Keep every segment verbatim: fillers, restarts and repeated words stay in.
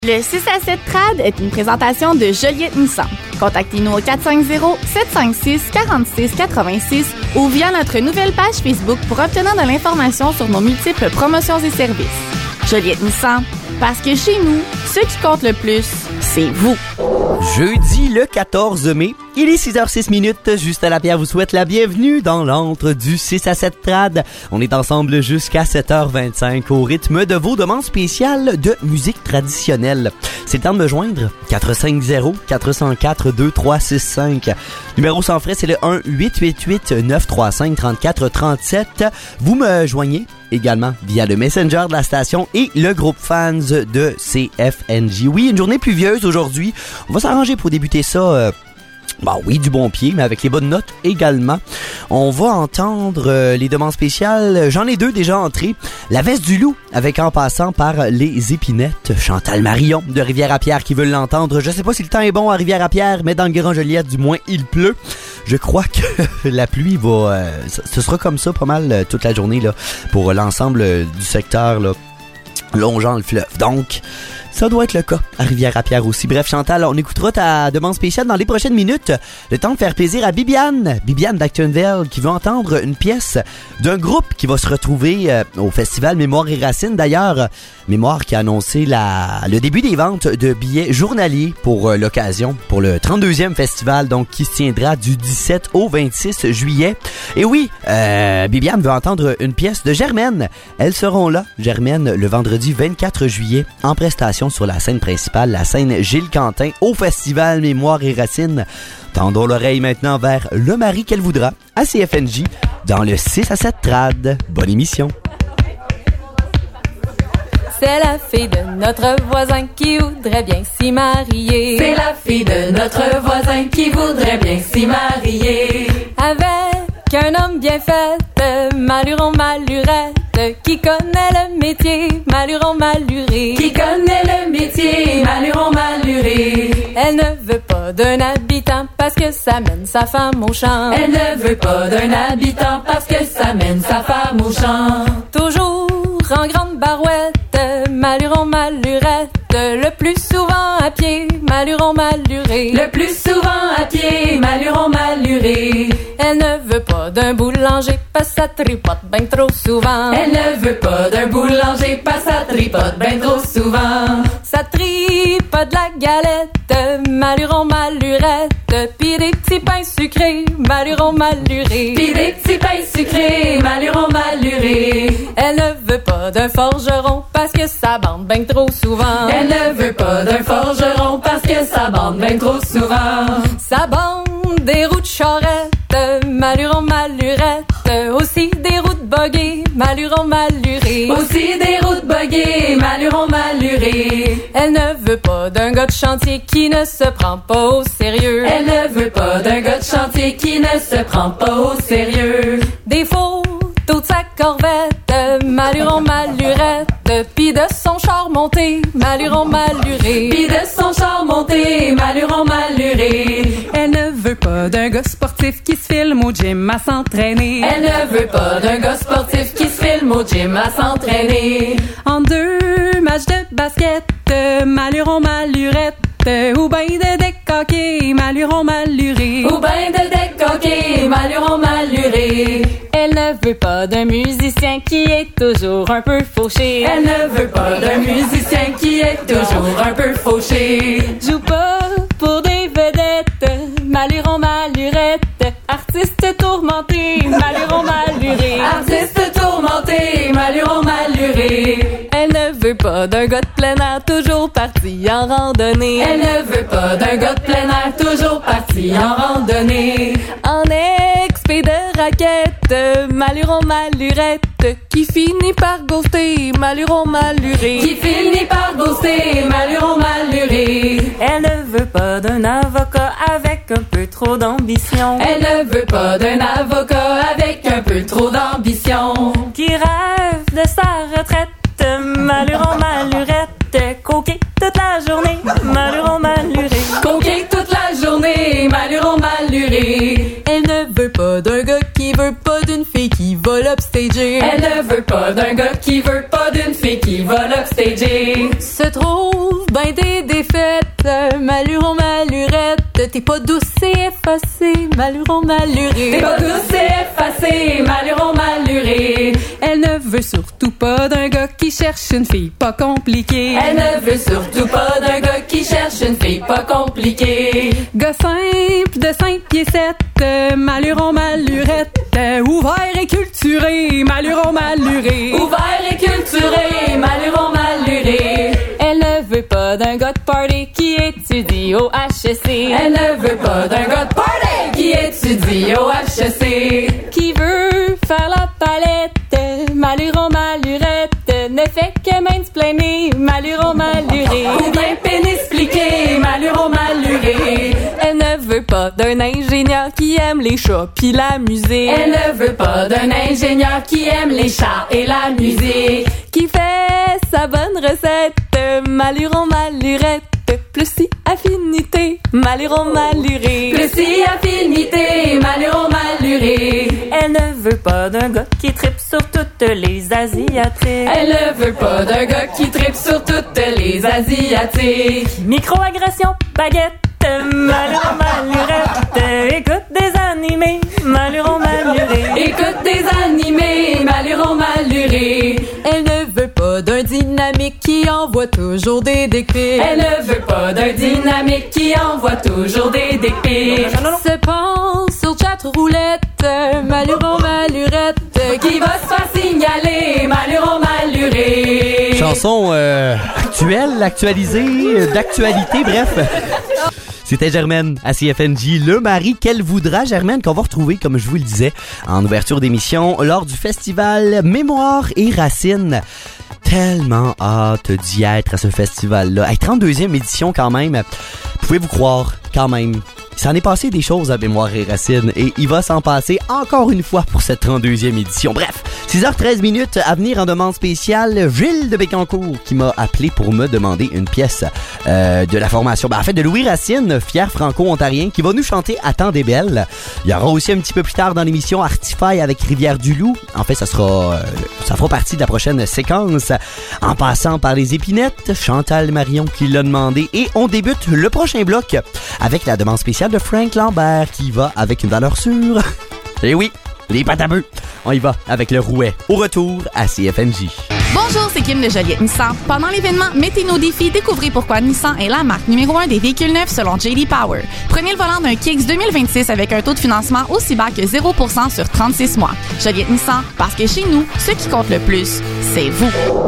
Le six à sept Trad est une présentation de Joliette Nissan. Contactez-nous au quatre cinq zéro, sept cinq six, quatre six huit six ou via notre nouvelle page Facebook pour obtenir de l'information sur nos multiples promotions et services. Joliette Nissan, parce que chez nous, ce qui compte le plus, c'est vous. Jeudi le quatorze mai, il est six heures six minutes. Justin Lapierre vous souhaite la bienvenue dans l'antre du six à sept Trad. On est ensemble jusqu'à sept heures vingt-cinq au rythme de vos demandes spéciales de musique traditionnelle. C'est le temps de me joindre. quatre cinq zéro, quatre zéro quatre, deux trois six cinq. Numéro sans frais, c'est le un huit huit huit, neuf trois cinq, trente-quatre trente-sept. Vous me joignez également via le Messenger de la station et le groupe fans de C F N J. Oui, une journée pluvieuse aujourd'hui. On va s'arranger pour débuter ça... Euh Bah oui, du bon pied, mais avec les bonnes notes également. On va entendre euh, les demandes spéciales. J'en ai deux déjà entrées. La veste du loup, avec En passant par les épinettes. Chantal Marion de Rivière-à-Pierre qui veut l'entendre. Je sais pas si le temps est bon à Rivière-à-Pierre, mais dans le Grand Joliette, du moins, il pleut. Je crois que la pluie va... Euh, ce sera comme ça pas mal euh, toute la journée là pour l'ensemble euh, du secteur là, longeant le fleuve. Donc... ça doit être le cas à Rivière-à-Pierre aussi. Bref, Chantal, on écoutera ta demande spéciale dans les prochaines minutes. Le temps de faire plaisir à Bibiane. Bibiane d'Actonville qui veut entendre une pièce d'un groupe qui va se retrouver euh, au festival Mémoire et Racines. D'ailleurs, Mémoire qui a annoncé la, le début des ventes de billets journaliers pour euh, l'occasion, pour le trente-deuxième festival, donc qui se tiendra du dix-sept au vingt-six juillet. Et oui, euh, Bibiane veut entendre une pièce de Germaine. Elles seront là, Germaine, le vendredi vingt-quatre juillet, en prestation sur la scène principale, la scène Gilles Quentin, au festival Mémoire et Racines. Tendons l'oreille maintenant vers Le mari qu'elle voudra, à C F N J, dans le six à sept Trad. Bonne émission. C'est la fille de notre voisin qui voudrait bien s'y marier. C'est la fille de notre voisin qui voudrait bien s'y marier. Avec un homme bien fait, maluron malurette, qui connaît le métier, maluron maluré. Qui connaît le métier, maluron maluré. Elle ne veut pas d'un habitant parce que ça mène sa femme au champ. Elle ne veut pas d'un habitant parce que ça mène sa femme au champ. Toujours en grande barouette, maluron malurette, le plus souvent à pied, maluron maluré. Le plus souvent à pied, maluron maluré. Elle ne veut pas d'un boulanger parce que ça tripote ben trop souvent. Elle ne veut pas d'un boulanger parce que ça tripote ben trop souvent. Ça tripote la galette, maluron malurette, pis des petits pains sucrés, maluron maluré. Pis des petits pains sucrés, maluron maluré. Elle ne veut pas d'un forgeron parce que ça bande ben trop souvent. Elle ne veut pas d'un forgeron parce que ça bande ben trop souvent. Ça bande des roues de charrette, maluron malurette, aussi des roues de buggy, maluron maluré. Aussi des roues de buggy, maluron maluré. Elle ne veut pas d'un gars de chantier qui ne se prend pas au sérieux. Elle ne veut pas d'un gars de chantier qui ne se prend pas au sérieux. Des photos de sa corvette, maluron malurette, pis de son char monté, maluron maluré. Pis de son char monté, maluron maluré. Elle ne veut pas d'un gars sportif qui se filme au gym à s'entraîner. Elle ne veut pas d'un gars sportif qui se filme au gym à s'entraîner. En deux matchs de basket, maluron malurette, ou ben de décoquer, maluron maluré. Ou ben de décoquer, maluron maluré. Elle ne veut pas d'un musicien qui est toujours un peu fauché. Elle ne veut pas d'un musicien qui est toujours un peu fauché. Joue pas pour des vedettes, maluron malurette, artiste tourmenté, maluron maluré. Artiste tourmenté, maluron maluré. Elle ne veut pas d'un gars de plein air toujours parti en randonnée. Elle ne veut pas d'un gars de plein air toujours parti en randonnée. En expé de raquette, maluron malurette, qui finit par ghoster, maluron maluré. Qui finit par ghoster, maluron maluré. Elle ne veut pas d'un avocat avec un peu trop d'ambition. Elle ne veut pas d'un avocat avec un peu trop d'ambition. Qui rêve de sa retraite, maluron malurette, coquet toute la journée, maluron maluré. Coquet toute la journée, maluron maluré. Elle ne veut pas d'un gars qui veut pas d'une fille qui va l'upstager. Elle ne veut pas d'un gars qui veut pas d'une fille qui va l'upstager. Se trouve ben faite, Maluron, malurette. T'es pas douce et effacée, Maluron, malurée. T'es pas douce et effacée, Maluron, malurée. Elle ne veut surtout pas d'un gars qui cherche une fille pas compliquée. Elle ne veut surtout pas d'un gars qui cherche une fille pas compliquée. Gars simple de cinq pieds sept, Maluron, malurette. Ouvert et culturé, Maluron, maluré. Ouvert et culturé, Maluron, maluré. Elle ne veut pas d'un gars de party qui étudie au H E C. Elle ne veut pas d'un gars de party qui étudie au H E C. Qui veut faire la palette, Maluron, malurette. Ne fait que mansplainer, Maluron, maluré. Ou bien pénispliquer, Maluron, maluré. Elle ne veut pas d'un ingénieur qui aime les chats pis la musique. Elle ne veut pas d'un ingénieur qui aime les chats et la musique. Qui fait sa bonne recette, Maluron, malurette. Plus si affinité, Maluron, maluré. Plus si affinité, Maluron, maluré. Elle ne veut pas d'un gars qui tripe sur toutes les asiatiques. Elle ne veut pas d'un gars qui tripe sur toutes les asiatiques. Microagression, baguette, Maluron, malurette. Écoute des animés, Maluron, maluré. Écoute des animés, Maluron, maluré. Elle ne veut pas d'un dynamique qui envoie toujours des dick pics. Elle ne veut pas d'un dynamique qui envoie toujours des dick pics. Se pense sur chat roulette, Maluron, malurette. Qui va se faire signaler, Maluron, maluré. Chanson euh, actuelle, actualisée, d'actualité, bref. C'était Germaine à C F N J, le mari qu'elle voudra. Germaine qu'on va retrouver, comme je vous le disais, en ouverture d'émission lors du festival Mémoire et Racines. Tellement hâte d'y être à ce festival-là. Hey, trente-deuxième édition quand même. Pouvez-vous croire, quand même. Il s'en est passé des choses à Mémoire et Racines et il va s'en passer encore une fois pour cette trente-deuxième édition. Bref, six heures treize minutes à venir en demande spéciale. Gilles de Bécancour qui m'a appelé pour me demander une pièce euh, de la formation, ben, en fait de Louis Racine, fier franco-ontarien, qui va nous chanter À temps des belles. Il y aura aussi un petit peu plus tard dans l'émission Artify avec Rivière-du-Loup. En fait, ça sera, euh, ça fera partie de la prochaine séquence. En passant par les épinettes, Chantal Marion qui l'a demandé. Et on débute le prochain bloc avec la demande spéciale de Frank Lambert qui va avec une valeur sûre. Et oui, les pâtes à bœufs. On y va avec le rouet. Au retour à C F N J. Bonjour, c'est Kim de Joliette Nissan. Pendant l'événement Mettez nos défis, découvrez pourquoi Nissan est la marque numéro un des véhicules neufs selon J D Power. Prenez le volant d'un Kicks deux mille vingt-six avec un taux de financement aussi bas que zéro pour cent sur trente-six mois. Joliette Nissan, parce que chez nous, ce qui compte le plus, c'est vous.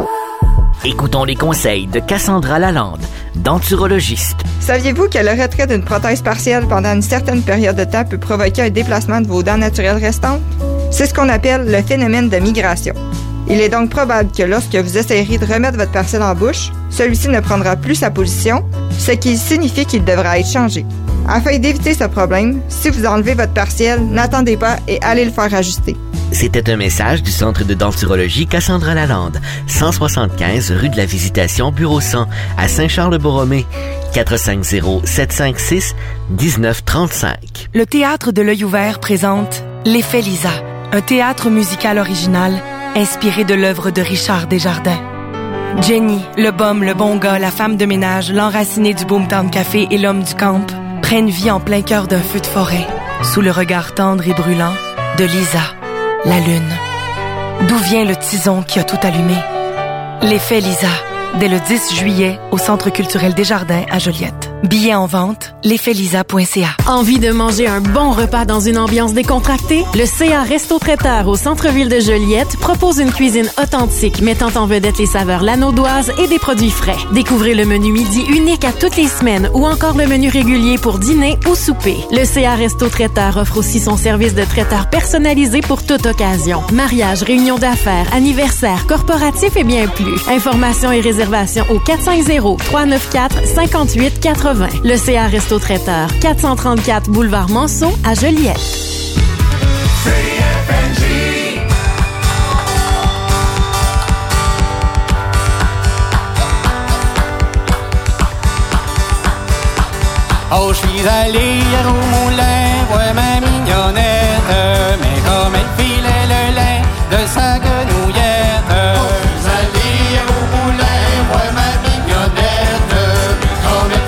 Écoutons les conseils de Cassandra Lalande, denturologiste. Saviez-vous que le retrait d'une prothèse partielle pendant une certaine période de temps peut provoquer un déplacement de vos dents naturelles restantes? C'est ce qu'on appelle le phénomène de migration. Il est donc probable que lorsque vous essayerez de remettre votre partiel en bouche, celui-ci ne prendra plus sa position, ce qui signifie qu'il devra être changé. Afin d'éviter ce problème, si vous enlevez votre partiel, n'attendez pas et allez le faire ajuster. C'était un message du Centre de denturologie Cassandra Lalande, cent soixante-quinze rue de la Visitation, bureau cent, à Saint-Charles-de-Borromée, quatre cinq zéro, sept cinq six, un neuf trois cinq. Le Théâtre de l'Œil ouvert présente L'Effet Lisa, un théâtre musical original inspiré de l'œuvre de Richard Desjardins. Jenny, le bum, le bon gars, la femme de ménage, l'enraciné du Boomtown Café et l'homme du camp prennent vie en plein cœur d'un feu de forêt, sous le regard tendre et brûlant de Lisa, la lune. D'où vient le tison qui a tout allumé? L'Effet Lisa, dès le dix juillet, au Centre culturel Desjardins à Joliette. Billets en vente, l'effet lisa point c a. Envie de manger un bon repas dans une ambiance décontractée? Le C A Resto Traiteur au centre-ville de Joliette propose une cuisine authentique mettant en vedette les saveurs lanaudoises et des produits frais. Découvrez le menu midi unique à toutes les semaines ou encore le menu régulier pour dîner ou souper. Le C A Resto Traiteur offre aussi son service de traiteur personnalisé pour toute occasion. Mariage, réunion d'affaires, anniversaire, corporatif et bien plus. Informations et réservations au quatre cinq zéro, trois neuf quatre, cinq huit quatre zéro. Le C A Resto Traiteur, quatre cent trente-quatre boulevard Monceau à Joliette. C F N J. Oh, je suis allé hier au moulin, voir ma mignonnette, mais comme elle filait le lait de sa quenouillette. Oh, je suis allé hier au moulin, voir ma mignonnette, mais comme elle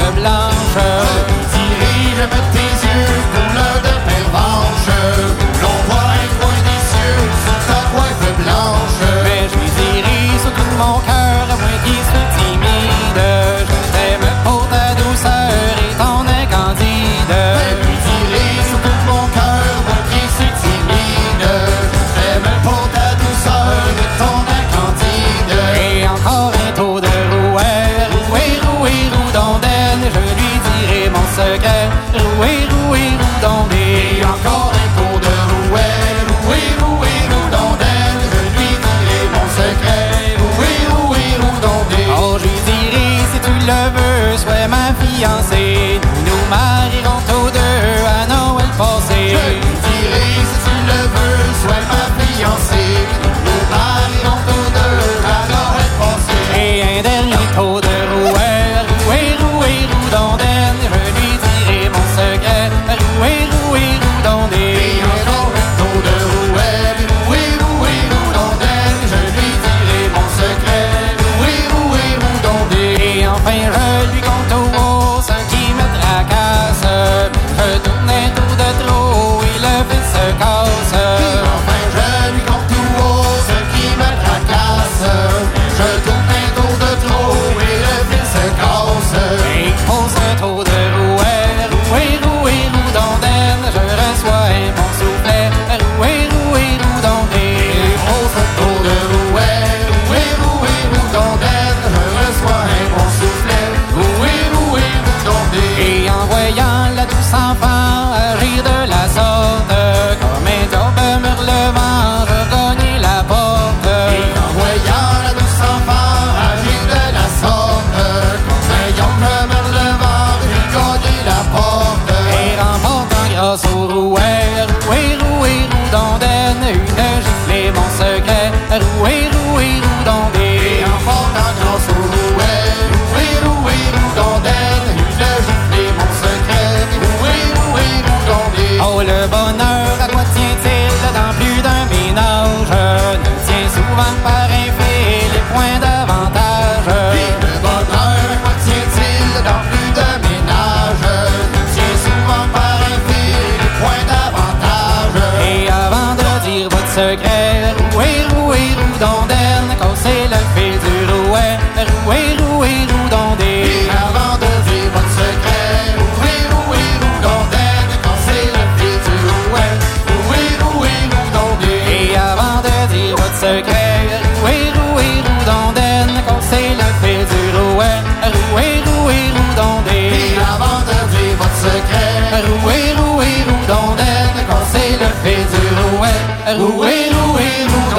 coiffe blanche. Je dirige tes yeux, couleur de pervenche. L'on voit un coin des cieux sur ta coiffe blanche. Mais je lui dirai sur tout mon cœur, à moins qu'il soit timide. Je t'aime pour ta douceur et ton nez candide. Je lui dirai sur tout mon cœur, moi qui suis timide. Je t'aime pour ta douceur et ton nez candide. Et encore un tour de rouer, rouer, rouer, roudondaine. Je lui dirai mon secret, rouer, rouer, roudondaine. Et encore un tour de rouer, rouer, rouer, roudondaine. Je lui dirai mon secret, rouer, rouer, roudondaine. Oh, je lui dirai si tu le veux, sois ma fiancée. Nous nous marierons tous deux à Noël passé. Je lui dirai si tu le veux, sois ma fiancée. Nous nous marierons tous deux à Noël passé. Et un dernier tour de rouer, rouer, rouer, roudondaine. Je lui dirai mon secret, rouer, rouer, roudondaine. Et encore un tour de rouer, rouer, rouer, roudondaine. Je lui dirai mon secret, rouer, rouer, roudondaine. Et enfin je lui compte au haut ce qui me tracasse. Je tourne un tour de trop et le fil se casse. Et enfin je lui compte tout haut ce qui me tracasse. Je tourne un tour de trop et le fil se casse. Et pour ce tour de rouer, rouer, rouer, roudondaine, je reçois un bon soufflet, rouer, rouer, roudondaine. Et pour ce tour de rouer, rouer, rouer, roudondaine, je reçois un bon soufflet, rouer, rouer, roudondaine. Et en voyant la douce enfant rire de la sorte, comme un diable me relevant, je gagnai la porte. Et en voyant la douce enfant agir de la sorte, comme un diable me relevant, j'ai gagné la porte. Et remportant grâce au rouer, rouer, rouer, roudondaine, une giflée mon secret, rouer, rouer, roudondaine. Et en portant grâce au rouet, rouer, rouer, roudondaine, une giflée mon secret, rouer, rouer, roudondaine. Oh, le bonheur, à quoi tient-il dans plus d'un ménage? Ne tient souvent par un fil les points d'avantage. Et le bonheur, à quoi tient-il dans plus de ménage? Nous tient souvent par un fil les points d'avantage. Et avant de dire votre secret, rouer, rouer, roudondaine, cassez le fil du rouet, rouer, rouer, roudondaine. Et avant de dire votre secret, rouer, rouer, roudondaine, cassez le fil du rouet, rouer, rouer, roudondaine. Et avant de dire votre secret, rouer, rouer, roudondaine, cassez le fil du rouet, rouer, rouer, roudondaine. Et avant de dire votre secret, rouer, rouer, roudondaine, cassez le fil du rouet, rouer, rouer,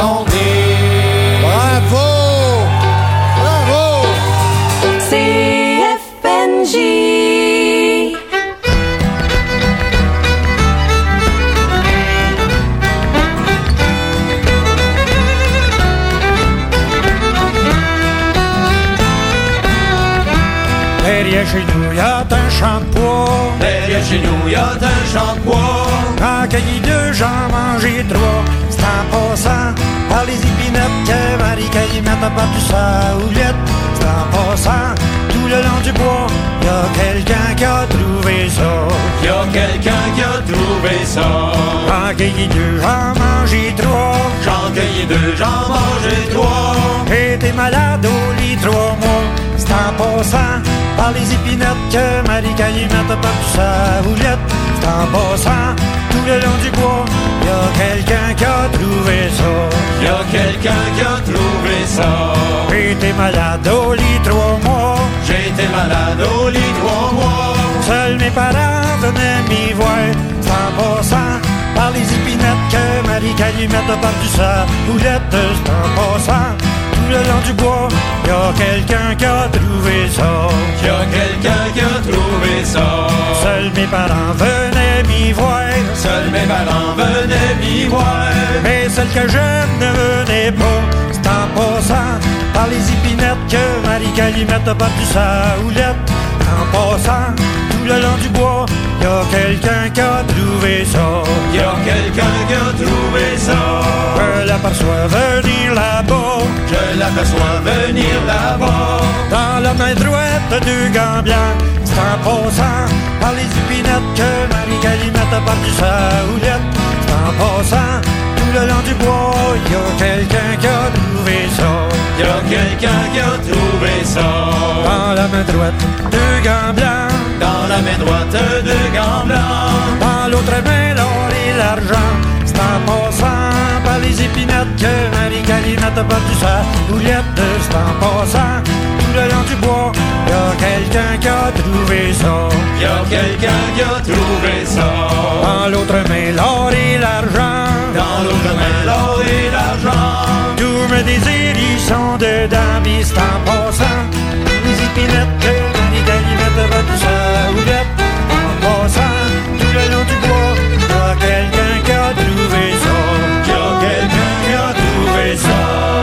roudondaine. Bravo! Bravo! C F N J. Derrière chez nous, y'a un champ de bois. Derrière chez nous, y'a un champ de bois. Quand cueilli deux, j'en mangeai trois. C'est en passant par les épinettes que Marie Calimette a battu sa houlette. C'est en passant tout le long du bois. Y'a quelqu'un qui a trouvé ça. Y'a quelqu'un qui a trouvé ça. J'en cueilli deux, j'en mangeai trois. J'en cueilli deux, j'en mangeai trois. J'étais malade au lit trois mois. C'est en passant par les épinettes que Marie Calimette a battu sa houlette. C'est en passant tout le long du bois. Y'a quelqu'un qui a trouvé ça. Y'a quelqu'un qui a trouvé ça. J'étais malade au lit trois mois. J'étais malade au lit trois mois. Seuls mes parents venaient m'y voir. C'est en passant par les épinettes que Marie Calimette a battu sa houlette. C'est en passant tout le long du bois. Y'a quelqu'un qui a trouvé ça. Y'a quelqu'un qui a trouvé ça. Seuls mes parents venaient m'y voir. Seuls mes parents venaient m'y voir. Mais celle que j'aime ne venait pas. C'est en passant par les épinettes que Marie Calimette a battu sa houlette. En passant tout le long du bois, y'a quelqu'un qui a trouvé ça. Y'a quelqu'un qui a trouvé ça. Je l'aperçois venir là-bas. Je l'aperçois venir là-bas. Dans la main droite, deux gants blancs. C'est C'est en passant par les épinettes que Marie-Calimette a perdu sa houlette. C'est en passant tout le long du bois, y a quelqu'un qui a trouvé ça. Y a quelqu'un qui a trouvé ça. Dans la main droite, deux gants blancs. Dans la main droite, deux gants blancs. Dans l'autre main, l'or et l'argent. C'est en passant par les épinettes que Marie-Calimette a perdu sa houlette. C'est en passant tout le long du bois, y a quelqu'un qui a trouvé ça. Y a quelqu'un qui a trouvé ça. Dans l'autre main, l'or et l'argent. Dans l'autre main, l'or et l'argent. Tous mes désirs, ils sont dedans. Pis c'est en passant les épinettes que Marie-Calimette a perdu sa houlette. En passant tout le long du bois, y a quelqu'un qui a trouvé ça. Y a quelqu'un qui a trouvé ça.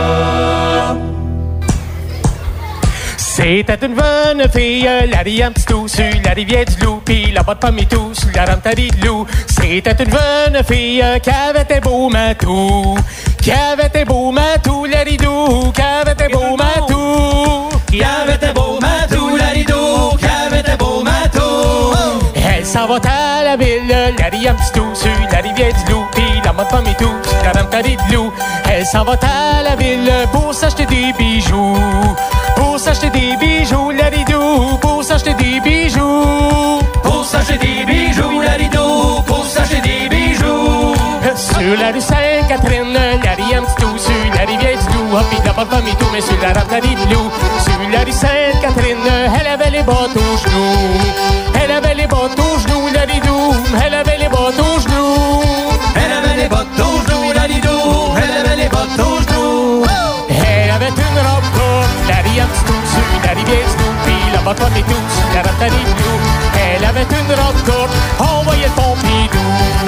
C'était une bonne fille, Larry un petit tout sur la rivière du Loup, pis la botte pomme et tout sur la rentari de loup. C'était une bonne fille qui avait tes beaux matous, qui avait tes beaux matous, Larry Dou, qui avait tes beaux matous, qui avait tes beaux matous, Larry Dou, qui avait tes beaux matous. Elle s'en va à la ville, Larry un petit tout sur la rivière du Loup, pis la botte pomme et tout sur la rentari de loup. Elle s'en va à la ville pour s'acheter des bijoux. Pour s'acheter des bijoux, Laridou, pour s'acheter des bijoux. Pour s'acheter des bijoux, Laridou, pour s'acheter des bijoux. Sur la rue Sainte-Catherine, Larry un petit tout, sur la rivière du Loup, hop, il n'a pas de tout, mais sur la rentari de loup. Sur la rue Sainte-Catherine, elle avait les bottes aux genoux. Elle avait les bottes aux genoux, Laridou, elle avait les bottes aux genoux. Elle avait les bottes aux genoux, Laridou, elle avait les bottes aux genoux. Elle avait une robe courte, Larry un petit tout, sur la rivière du Loup, puis la botte pomme et tout, sur la rentari de loup. Elle avait une robe courte, on voyait le Pompidou.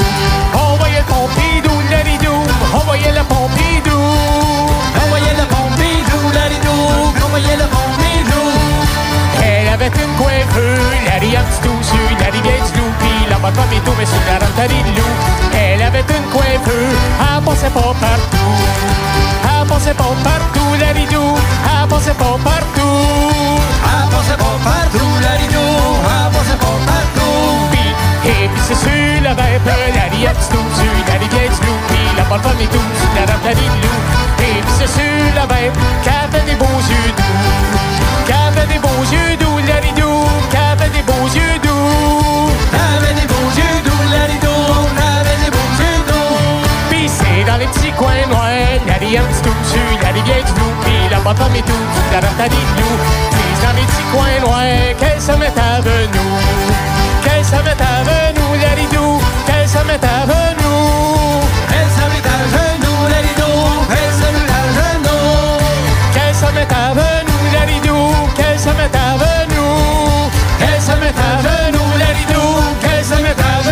On voyait le Pompidou, Laridou, on voyait le Pompidou. On voyait le Pompidou, Laridou, on voyait le Pompidou. Elle avait une coiffure, Larry un petit tout, sur la rivière du Loup, puis la botte pomme et tout, mais sur la rentari de loup. Elle avait une coiffure, elle passait pas partout. Elle passait pas partout, Laridou, elle passait pas partout. Elle passait pas partout, Laridou, elle passait pas partout. Puis, et puis c'est sur la vape, Larry un petit tout, sur la rivière du Loup, puis la botte pomme et tout, sur la rentari de loup. Et puis c'est sur la vape, qu'elle fait des beaux yeux doux. Qu'elle fait des beaux yeux doux, Laridou, qu'elle fait des beaux yeux doux. Elle avait des beaux yeux doux, Laridou, elle avait des beaux yeux doux. Pis c'est dans les petits coins noirs, Larry un petit tout, sur la rivière du Loup, pis la botte pomme et tout, sur la rentari de loup. Pis dans les petits coins noirs, qu'elle se met à genoux. Qu'elle se met à genoux, Laridou, qu'elle se met à genoux. Elle se met à genoux, Laridou, elle se met à genoux. Qu'elle se met à genoux, Laridou, qu'elle se met à genoux. Qu'elle se met à genoux, Laridou, qu'elle se met à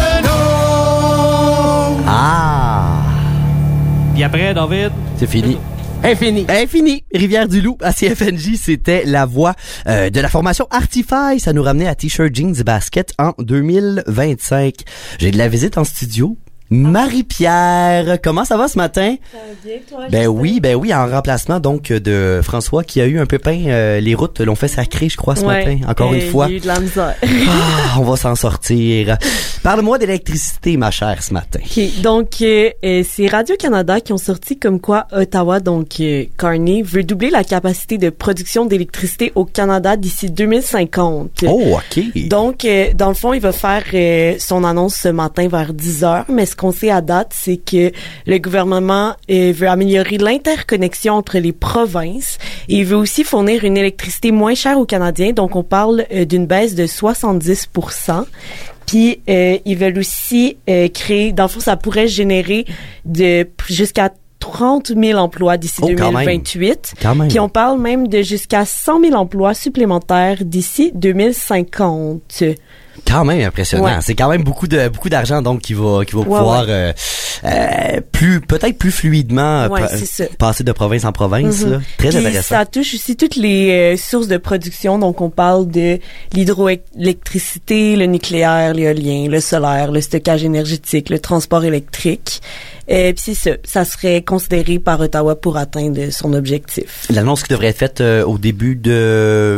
genoux. Ah! Puis après, David? C'est fini. Infini. Infini. Rivière-du-Loup à C F N J, c'était la voix euh, de la formation Artify. Ça nous ramenait à T-shirt Jeans Basket en deux mille vingt-cinq. J'ai de la visite en studio. Marie-Pierre, comment ça va ce matin? Ça va bien, toi? Ben oui, ben oui, en remplacement donc de François qui a eu un pépin. Euh, les routes l'ont fait sacrer, je crois, ce ouais, matin. Encore euh, une fois. Il y a eu de la misère. Ah, on va s'en sortir. Parle-moi d'électricité, ma chère, ce matin. Okay, donc, euh, euh, c'est Radio-Canada qui ont sorti comme quoi Ottawa, donc euh, Carney, veut doubler la capacité de production d'électricité au Canada d'ici deux mille cinquante. Oh, OK. Donc, euh, dans le fond, il va faire euh, son annonce ce matin vers dix heures, mais ce qu'on sait à date, c'est que le gouvernement euh, veut améliorer l'interconnexion entre les provinces et il veut aussi fournir une électricité moins chère aux Canadiens. Donc, on parle euh, d'une baisse de soixante-dix pour cent. Puis, euh, ils veulent aussi euh, créer, dans le fond, ça pourrait générer de jusqu'à trente mille emplois d'ici oh, deux mille vingt-huit. Quand même. Puis on parle même de jusqu'à cent mille emplois supplémentaires d'ici deux mille cinquante. Quand même impressionnant. Ouais. C'est quand même beaucoup de beaucoup d'argent donc qui va qui va pouvoir ouais, ouais. Euh, euh, plus peut-être plus fluidement ouais, pa- passer de province en province. Mm-hmm. Là. Très Puis intéressant. Ça touche aussi toutes les euh, sources de production. Donc on parle de l'hydroélectricité, le nucléaire, l'éolien, le solaire, le stockage énergétique, le transport électrique. Euh, puis c'est ça, ça serait considéré par Ottawa pour atteindre son objectif. L'annonce qui devrait être faite euh, au début de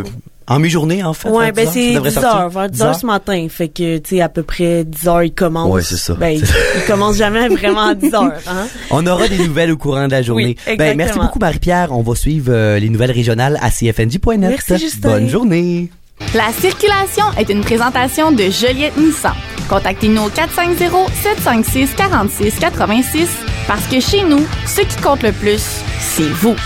En mi-journée, en fait. Ouais, ben heures, c'est dix heures, vers dix heures ce matin. Fait que, tu sais, à peu près dix heures, il commence. Ouais, c'est ça. Ben, il, il commence jamais vraiment à dix heures, hein. On aura des nouvelles au courant de la journée. Oui, ben, merci beaucoup, Marie-Pierre. On va suivre euh, les nouvelles régionales à c f n j point net. Merci, Justin. Bonne journée. La circulation est une présentation de Joliette Nissan. Contactez-nous au quatre cinq zéro, sept cinq six, quatre six quatre six parce que chez nous, ce qui compte le plus, c'est vous.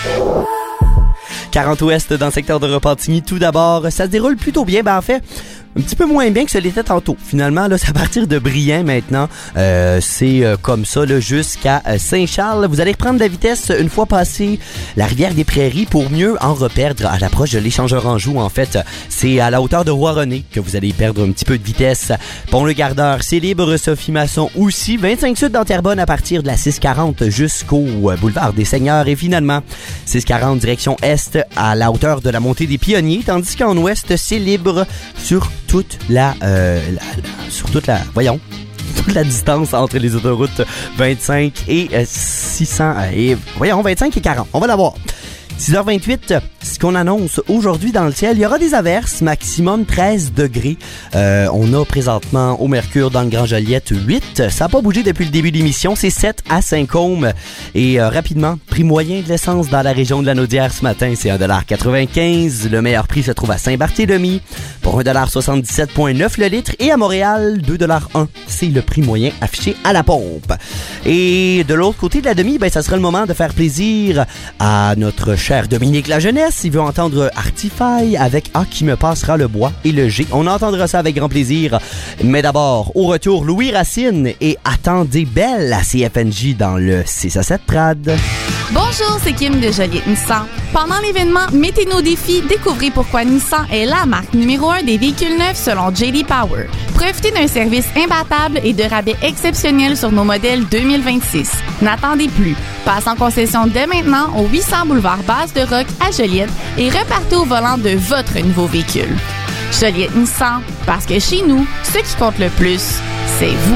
quarante Ouest dans le secteur de Repentigny. Tout d'abord, ça se déroule plutôt bien. Ben, en fait, un petit peu moins bien que ce l'était tantôt. Finalement, là, c'est à partir de Briand maintenant. Euh, c'est euh, comme ça là, jusqu'à euh, Saint-Charles. Vous allez reprendre la vitesse une fois passé la rivière des Prairies pour mieux en reperdre à l'approche de l'échangeur Anjou. En fait, c'est à la hauteur de Roi-René que vous allez perdre un petit peu de vitesse. Pont-le-Gardeur, c'est libre. Sophie Masson aussi. vingt-cinq sud dans Terrebonne à partir de la six quarante jusqu'au euh, boulevard des Seigneurs. Et finalement, six quarante direction Est à la hauteur de la montée des Pionniers. Tandis qu'en Ouest, c'est libre sur toute la, euh, la, la sur toute la, voyons, toute la distance entre les autoroutes vingt-cinq et euh, six cents, euh, et voyons, vingt-cinq et quarante. On va l'avoir. six heures vingt-huit, ce qu'on annonce aujourd'hui dans le ciel, il y aura des averses, maximum treize degrés. Euh, on a présentement au Mercure dans le Grand Joliette huit. Ça n'a pas bougé depuis le début de l'émission, c'est sept à Saint-Côme. Et euh, rapidement, prix moyen de l'essence dans la région de la Naudière ce matin, c'est un dollar quatre-vingt-quinze. Le meilleur prix se trouve à Saint-Barthélemy pour un dollar soixante-dix-sept virgule neuf le litre. Et à Montréal, deux dollars un. C'est le prix moyen affiché à la pompe. Et de l'autre côté de la demi, ben, ça sera le moment de faire plaisir à notre cher Dominique La Jeunesse. Il veut entendre Artify avec A qui me passera le bois et le G. On entendra ça avec grand plaisir. Mais d'abord, au retour, Louis Racine et Attendez Belle à C F N J dans le six à sept Trad. Bonjour, c'est Kim de Joliette Nissan. Pendant l'événement Mettez nos défis, découvrez pourquoi Nissan est la marque numéro un des véhicules neufs selon J D Power. Profitez d'un service imbattable et de rabais exceptionnels sur nos modèles deux mille vingt-six. N'attendez plus. Passe en concession dès maintenant au huit cents boulevard Base de Rock à Joliette et repartez au volant de votre nouveau véhicule. Joliette Nissan, parce que chez nous, ce qui compte le plus, c'est vous.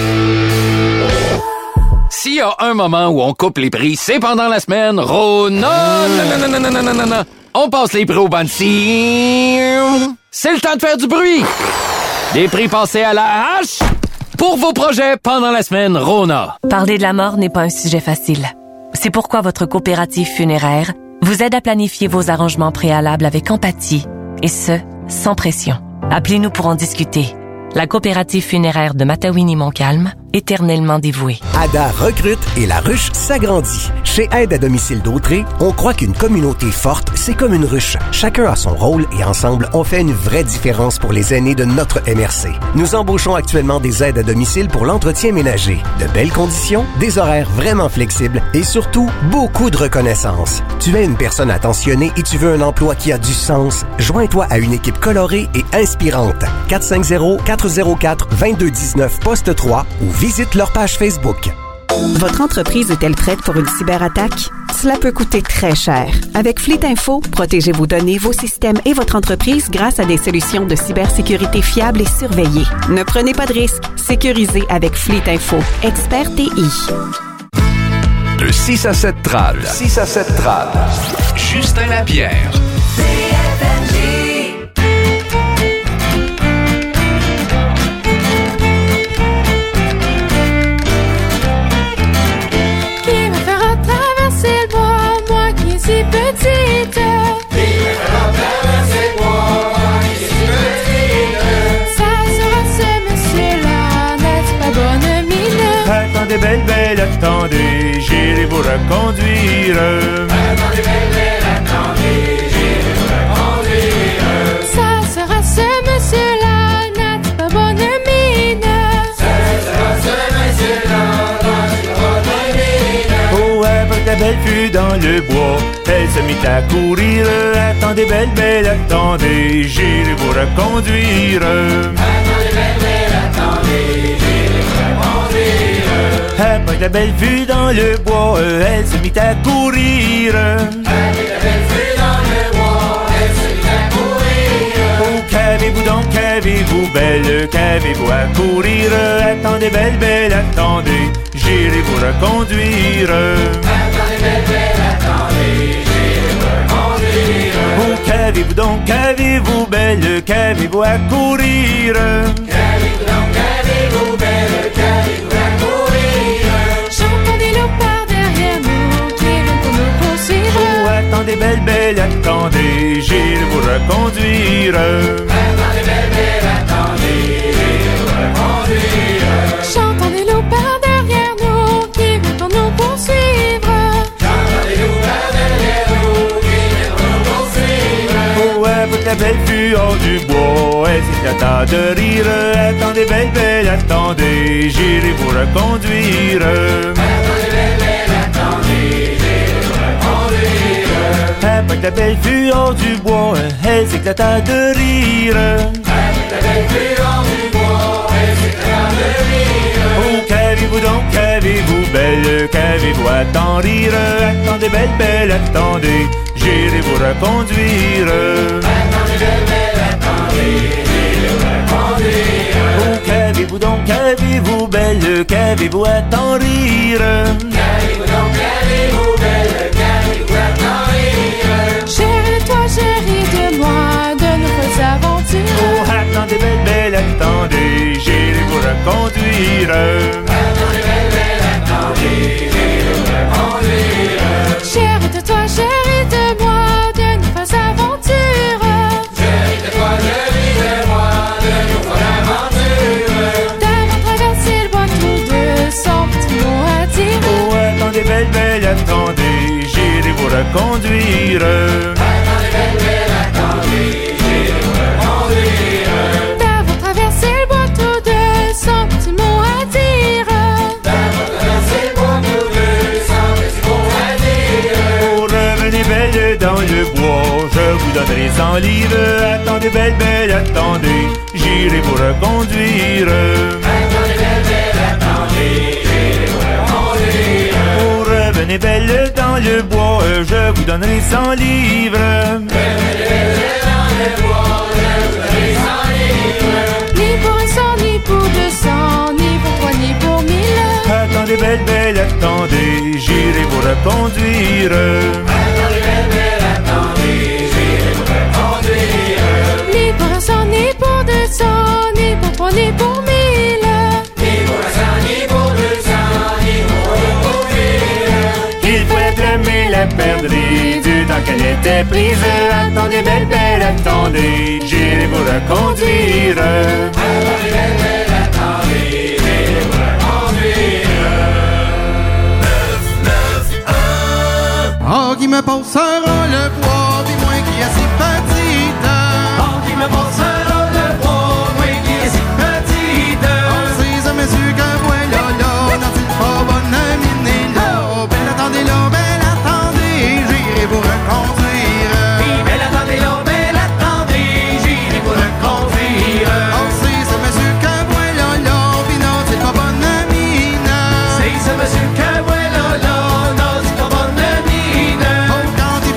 S'il y a un moment où on coupe les prix, c'est pendant la semaine Rona. Non, non, non, non, non, non, non. On passe les prix au banci. C'est le temps de faire du bruit. Des prix passés à la hache pour vos projets pendant la semaine Rona. Parler de la mort n'est pas un sujet facile. C'est pourquoi votre coopérative funéraire vous aide à planifier vos arrangements préalables avec empathie, et ce, sans pression. Appelez-nous pour en discuter. La coopérative funéraire de Matawini-Montcalm, éternellement dévouée. Ada recrute et la ruche s'agrandit. Chez Aide à domicile d'Autré, on croit qu'une communauté forte, c'est comme une ruche. Chacun a son rôle et ensemble, on fait une vraie différence pour les aînés de notre M R C. Nous embauchons actuellement des aides à domicile pour l'entretien ménager. De belles conditions, des horaires vraiment flexibles et surtout, beaucoup de reconnaissance. Tu es une personne attentionnée et tu veux un emploi qui a du sens? Joins-toi à une équipe colorée et inspirante. quatre cinq zéro, quatre zéro quatre, deux deux un neuf, poste trois ou visite leur page Facebook. Votre entreprise est-elle prête pour une cyberattaque? Cela peut coûter très cher. Avec Fleet Info, protégez vos données, vos systèmes et votre entreprise grâce à des solutions de cybersécurité fiables et surveillées. Ne prenez pas de risques. Sécurisez avec Fleet Info. Expert T I. De six à sept Trad. six à sept Trad. Justin Lapierre. Petite, il me fera traverser le bois, qui est si petite. Ça sera ce monsieur-là, n'est-ce pas bonne mine? Attendez, belle, belle, attendez, j'irai vous reconduire. Attendez, belle, belle, attendez, j'irai vous reconduire. Ça sera ce monsieur-là, n'est-ce pas bonne mine? Ça sera ce monsieur-là, n'est-ce pas bonne mine? Oh, après ta belle fut dans le bois, elle se mit à courir. Attendez, belle, belle, attendez, j'irai vous reconduire. Attendez, belle, belle, attendez, j'irai vous reconduire. Après la belle vue dans le bois, elle se mit à courir. Après la belle vue dans le bois, elle se mit à courir. Oh, qu'avez-vous donc, qu'avez-vous, belle, qu'avez-vous à courir? Attendez, belle, belle, attendez, j'irai vous reconduire. Attendez, belle, belle, attendez, j'irai vous reconduire. Oh, qu'avez-vous donc, qu'avez-vous belle, qu'avez-vous à courir? Qu'avez-vous donc, qu'avez-vous belle, qu'avez-vous à courir? J'entends des loups par derrière nous qui viennent pour nous poursuivre. Oh, attendez belle, belle, attendez, j'irai vous reconduire. Attendez belle, belle, attendez, j'irai vous reconduire. J'entends des loups par derrière nous qui viennent pour nous poursuivre. J'entends des loups par derrière nous qui viennent pour nous poursuivre. Oh, avec la belle vue hors du bois, elle s'éclata de rire. Attendez belle, belle, attendez, j'irai vous reconduire. Attendez belle, belle, attendez, j'irai vous reconduire. Avec la belle vue hors du bois, elle s'éclata de rire. Avec la belle vue hors du bois, elle s'éclata de rire. Oh, qu'avez-vous donc, qu'avez-vous belle, qu'avez-vous à t'en rire? Attendez belle, belle, attendez, j'irai vous reconduire. Attendez belle, belle, attendez, j'irai vous reconduire. Oh, qu'avez-vous donc, qu'avez-vous belle, qu'avez-vous à t'en rire? Qu'avez-vous donc, qu'avez-vous belle, qu'avez-vous à t'en rire? Chérie de toi, chérie de moi, de nouvelles aventures. Oh, attendez belle, belle, attendez, j'irai vous reconduire. Attendez belle, belle, attendez, j'irai vous reconduire. Chérie de toi, chérie de moi, de nouvelles aventures. Chérie de toi, chérie de moi, de nouvelles aventures. D'avoir traversé le bois tous deux, sans petit mot à dire. Oh, attendez belle, belle, attendez, j'irai vous reconduire. Attendez belle, belle, attendez, j'irai vous reconduire. D'avoir traversé le bois tous deux, sans petit mot à dire. D'avoir traversé le bois tous deux, sans petit mot à dire. Oh, revenez belle dans le bois, je vous donnerai cent livres. Attendez belle, belle, attendez, j'irai vous reconduire. Attendez belle, belle, attendez, j'irai vous reconduire. Oh, revenez belle dans le bois, je vous donnerai cent livres. Revenez belle dans le bois, je vous donnerai cent livres. Ni pour un cent, ni pour deux cents, ni pour trois, ni pour mille. Attendez belle, belle, attendez, j'irai vous reconduire. Attendez belle, belle, attendez, j'irai vous reconduire. Ni pour un cent, ni pour deux cents, ni pour trois, ni pour mille. Ni pour un cent, ni pour deux cents, ni pour trois, pour mille. Il faut blâmer la perdrix du temps qu'elle était prise. Attendez belle, belle, attendez, j'irai vous reconduire. Attendez belle, belle, attendez, j'irai vous reconduire. neuf neuf un Oh, qui me passera le bois, puis moi qui est si petite. Oh, qui me passera le bois, moi qui est si petite. Oh, c'est un monsieur que voilà là, n'a-t-il pas bonne amie là? Belle attendez là, belle attendez, j'irai vous reconduire. Oui, belle attendez là, belle attendez, j'irai vous reconduire. Oh, c'est ce monsieur que voilà là, puis n'a-t-il pas bonne amie là? C'est ce monsieur que voilà là, n'a-t-il pas bonne amie. Oh, quand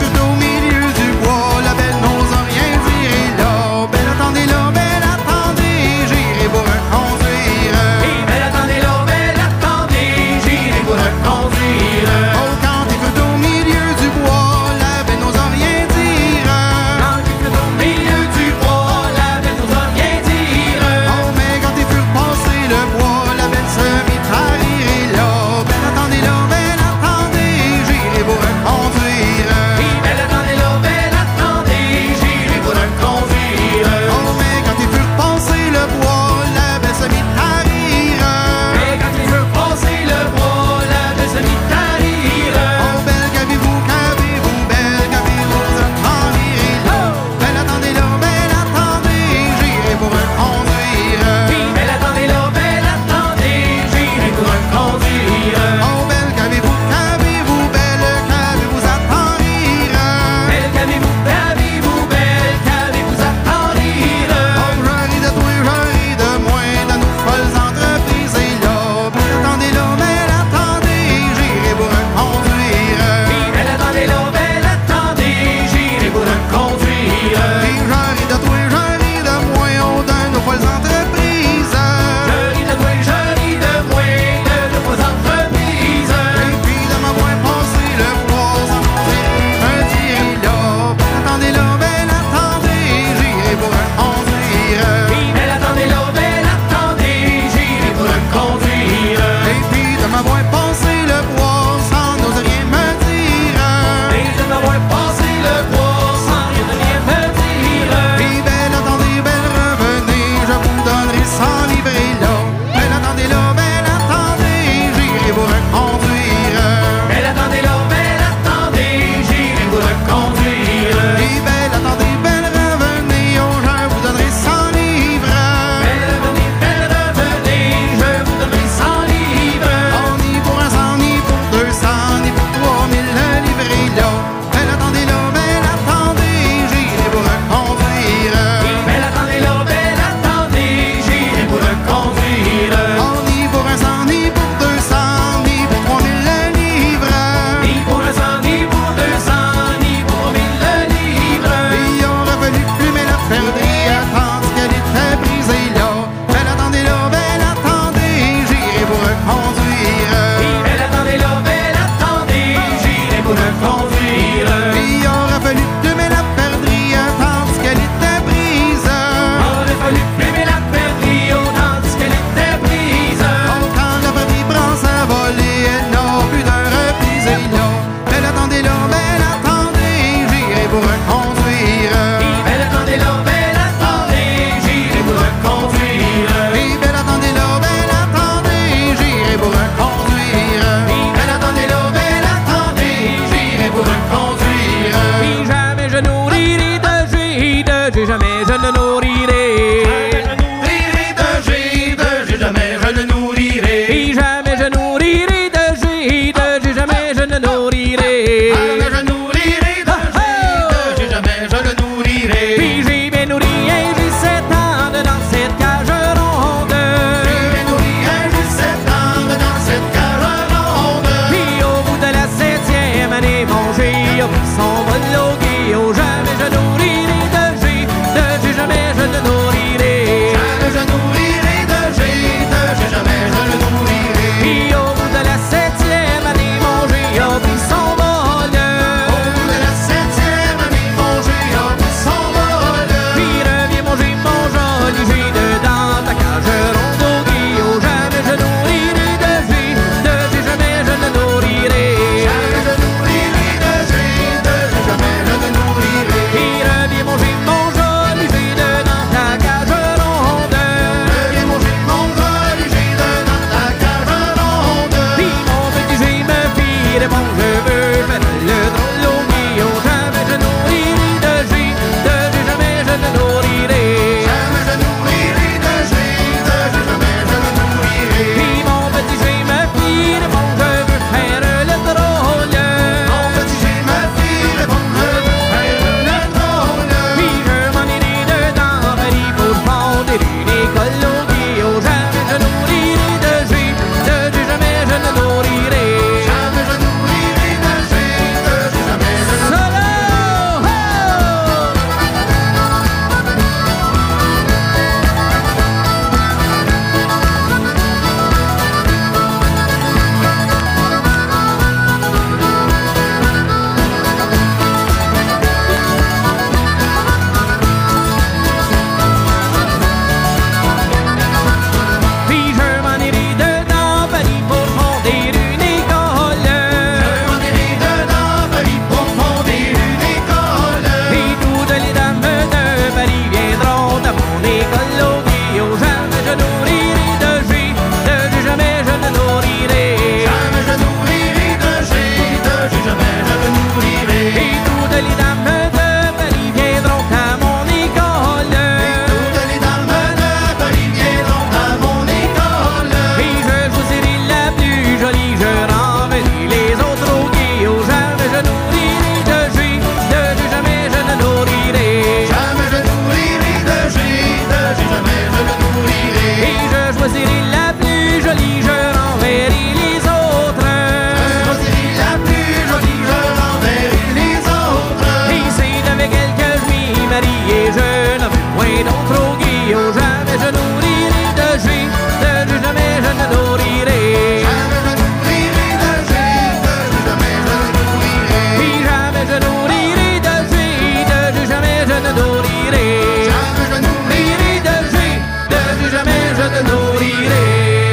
choisirai la plus jolie, je renverrai les autres. Je choisirai la plus jolie, je renverrai les autres. Et c'est avec elle que je m'y marie et je n'en veux point d'autre au guillot. Jamais je nourrirai de G, de G, jamais je ne nourrirai. Jamais je nourrirai de G, de G, jamais je ne nourrirai. Oui, jamais je nourrirai de G, de G, jamais je ne nourrirai. Jamais je nourrirai de G, de G, jamais je ne nourrirai.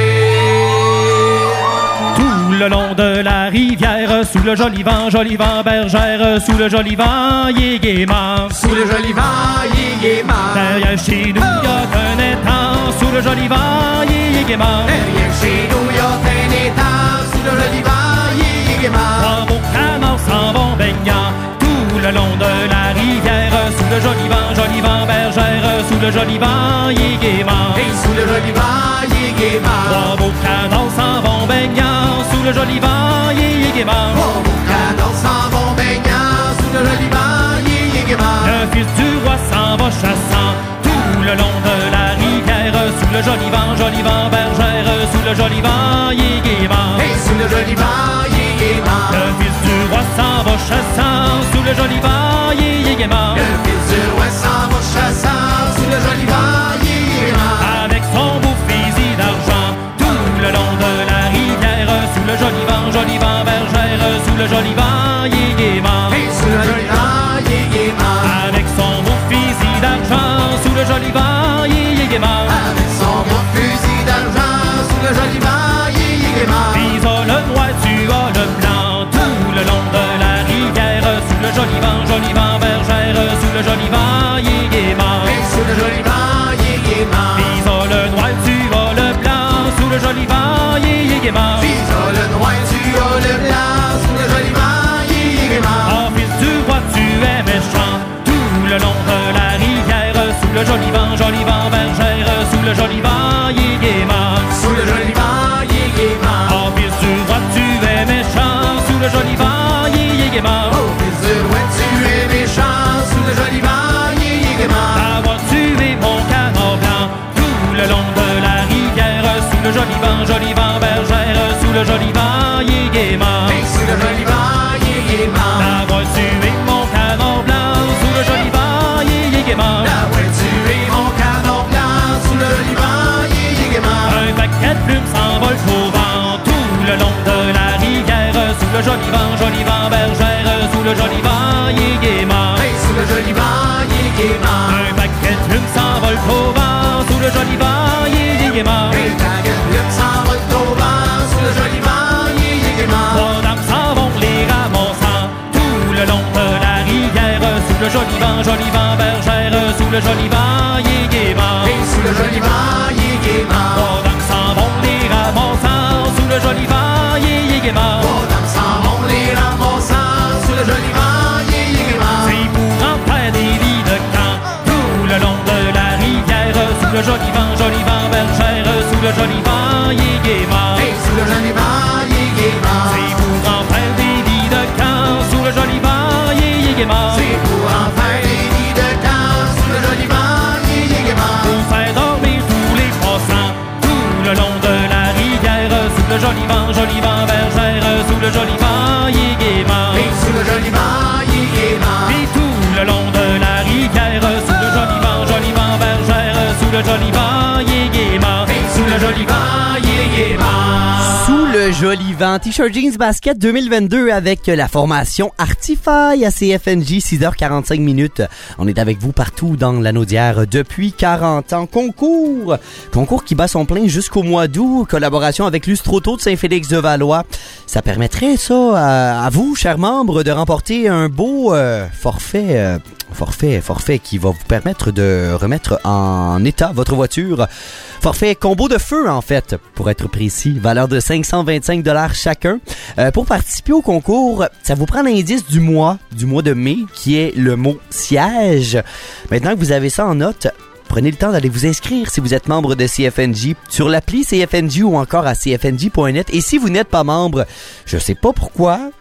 Tout le long de la rivière, sous le joli vent, joli vent bergère, sous le joli vent, y est gaiement. Sous le joli vent, y est gaiement. Derrière chez nous, y a un étang, sous le joli vent, y est gaiement. Derrière chez nous, y a un étang, sous le joli vent, y est gaiement. Trois beaux canards s'en vont baignant, tout le long de la rivière, sous le joli vent, joli vent bergère, sous le joli vent, y est gaiement. Et sous le joli vent, y est gaiement. Trois beaux canards s'en vont baignant, sous le joli vent, y est gaiement. Trois beaux canards s'en vont baignant, sous le joli vent, y est gaiement. Le fils du roi s'en va chassant, tout le long de la rivière, sous le joli vent, joli vent bergère, sous le joli vent, y est gaiement. Et sous le joli vent, y est gaiement. Le fils du roi s'en va chassant, sous le joli vent, y est gaiement. Le fils du roi s'en va chassant, sous le joli vent, y est gaiement. Avec son beau fusil d'argent, tout le long de la rivière, sous le joli vent, joli vent bergère, sous le joli vent, y est gaiement. Et sous le joli vent, y est gaiement. Avec son beau fusil d'argent, sous le joli vent, y est gaiement. Avec son beau fusil d'argent, sous le joli vent, y est gaiement. Puis oh, le noir, tu as le blanc, tout le long de la rivière, sous le joli vent, joli vent bergère, sous le joli vent, y est gaiement. Et sous le joli vent, y est gaiement. Puis oh, le noir, tu as le blanc, sous le joli vent, y est gaiement. Puis oh, le noir, tu as le blanc, sous le joli vent, y est gaiement. Oh, fils du roi, tu es méchant, tout le long de la rivière, sous le joli vent, joli vent bergère, sous le joli vent, y est gaiement. Sous le joli vent, y est gaiement. Oh, fils du roi, tu es méchant, sous le joli vent, y est gaiement. Oh, fils du roi, tu es méchant, sous le joli vent, y est gaiement. Avoir tué mon canard blanc, tout le long de la rivière, sous le joli vent, joli vent bergère, sous le joli vent, y est gaiement. Et sous le joli vent, y est gaiement. Avoir tué mon canard blanc, sous le joli vent, y est gaiement. D'avoir tué mon canard blanc, sous le joli vent, y est gaiement. Un paquet de plumes s'envole au vent, tout le long de la rivière, sous le joli vent, joli vent bergère, sous le joli vent, y est gaiement. Et sous le joli vent, y est gaiement. Un paquet de plumes s'envole au vent, sous le joli vent, y est gaiement. Et un paquet de plumes s'envole au vent, sous le joli vent, y est gaiement. Trois dames s'en vont les ramassant, tout le long de la rivière, sous le joli vent, joli vent bergère, sous le joli vent, y est gaiement. Et sous le joli vent, y est gaiement. Trois dames s'en vont les ramassant, sous le joli vent, y est gaiement. Trois dames s'en vont les ramassant, sous le joli vent, y est gaiement. C'est pour en faire des lits de camp, tout le long de la rivière, sous le joli vent, joli vent bergère, sous le joli vent, y est gaiement. Et sous le joli vent, y est gaiement. C'est pour en faire des lits de camp, sous le joli vent, y est gaiement. C'est pour en faire des lits de camp, sous le joli vent, y est gaiement. Pour faire dormir tous les passants, tout le long de la rivière, sous le joli vent, joli vent bergère, sous le joli vent, y est gaiement. Et sous le joli vent, y est gaiement. Puis tout le long de la rivière, sous le joli vent, joli vent bergère, sous le joli vent, y est gaiement. Et sous le joli vent, y est gaiement. Sous le joli vent, T-shirt Jeans Basket deux mille vingt-deux avec la formation Artify à C F N J, six heures quarante-cinq minutes. On est avec vous partout dans l'anneau d'hier depuis quarante ans. Concours! Concours qui bat son plein jusqu'au mois d'août. Collaboration avec l'Ustroto de Saint-Félix-de-Valois. Ça permettrait, ça, à, à vous, chers membres, de remporter un beau euh, forfait... Euh, Forfait, forfait qui va vous permettre de remettre en état votre voiture. Forfait combo de feu, en fait, pour être précis. Valeur de cinq cent vingt-cinq dollars chacun. Euh, pour participer au concours, ça vous prend l'indice du mois, du mois de mai, qui est le mot siège. Maintenant que vous avez ça en note, prenez le temps d'aller vous inscrire si vous êtes membre de C F N J sur l'appli C F N J ou encore à c f n j point net. Et si vous n'êtes pas membre, je sais pas pourquoi,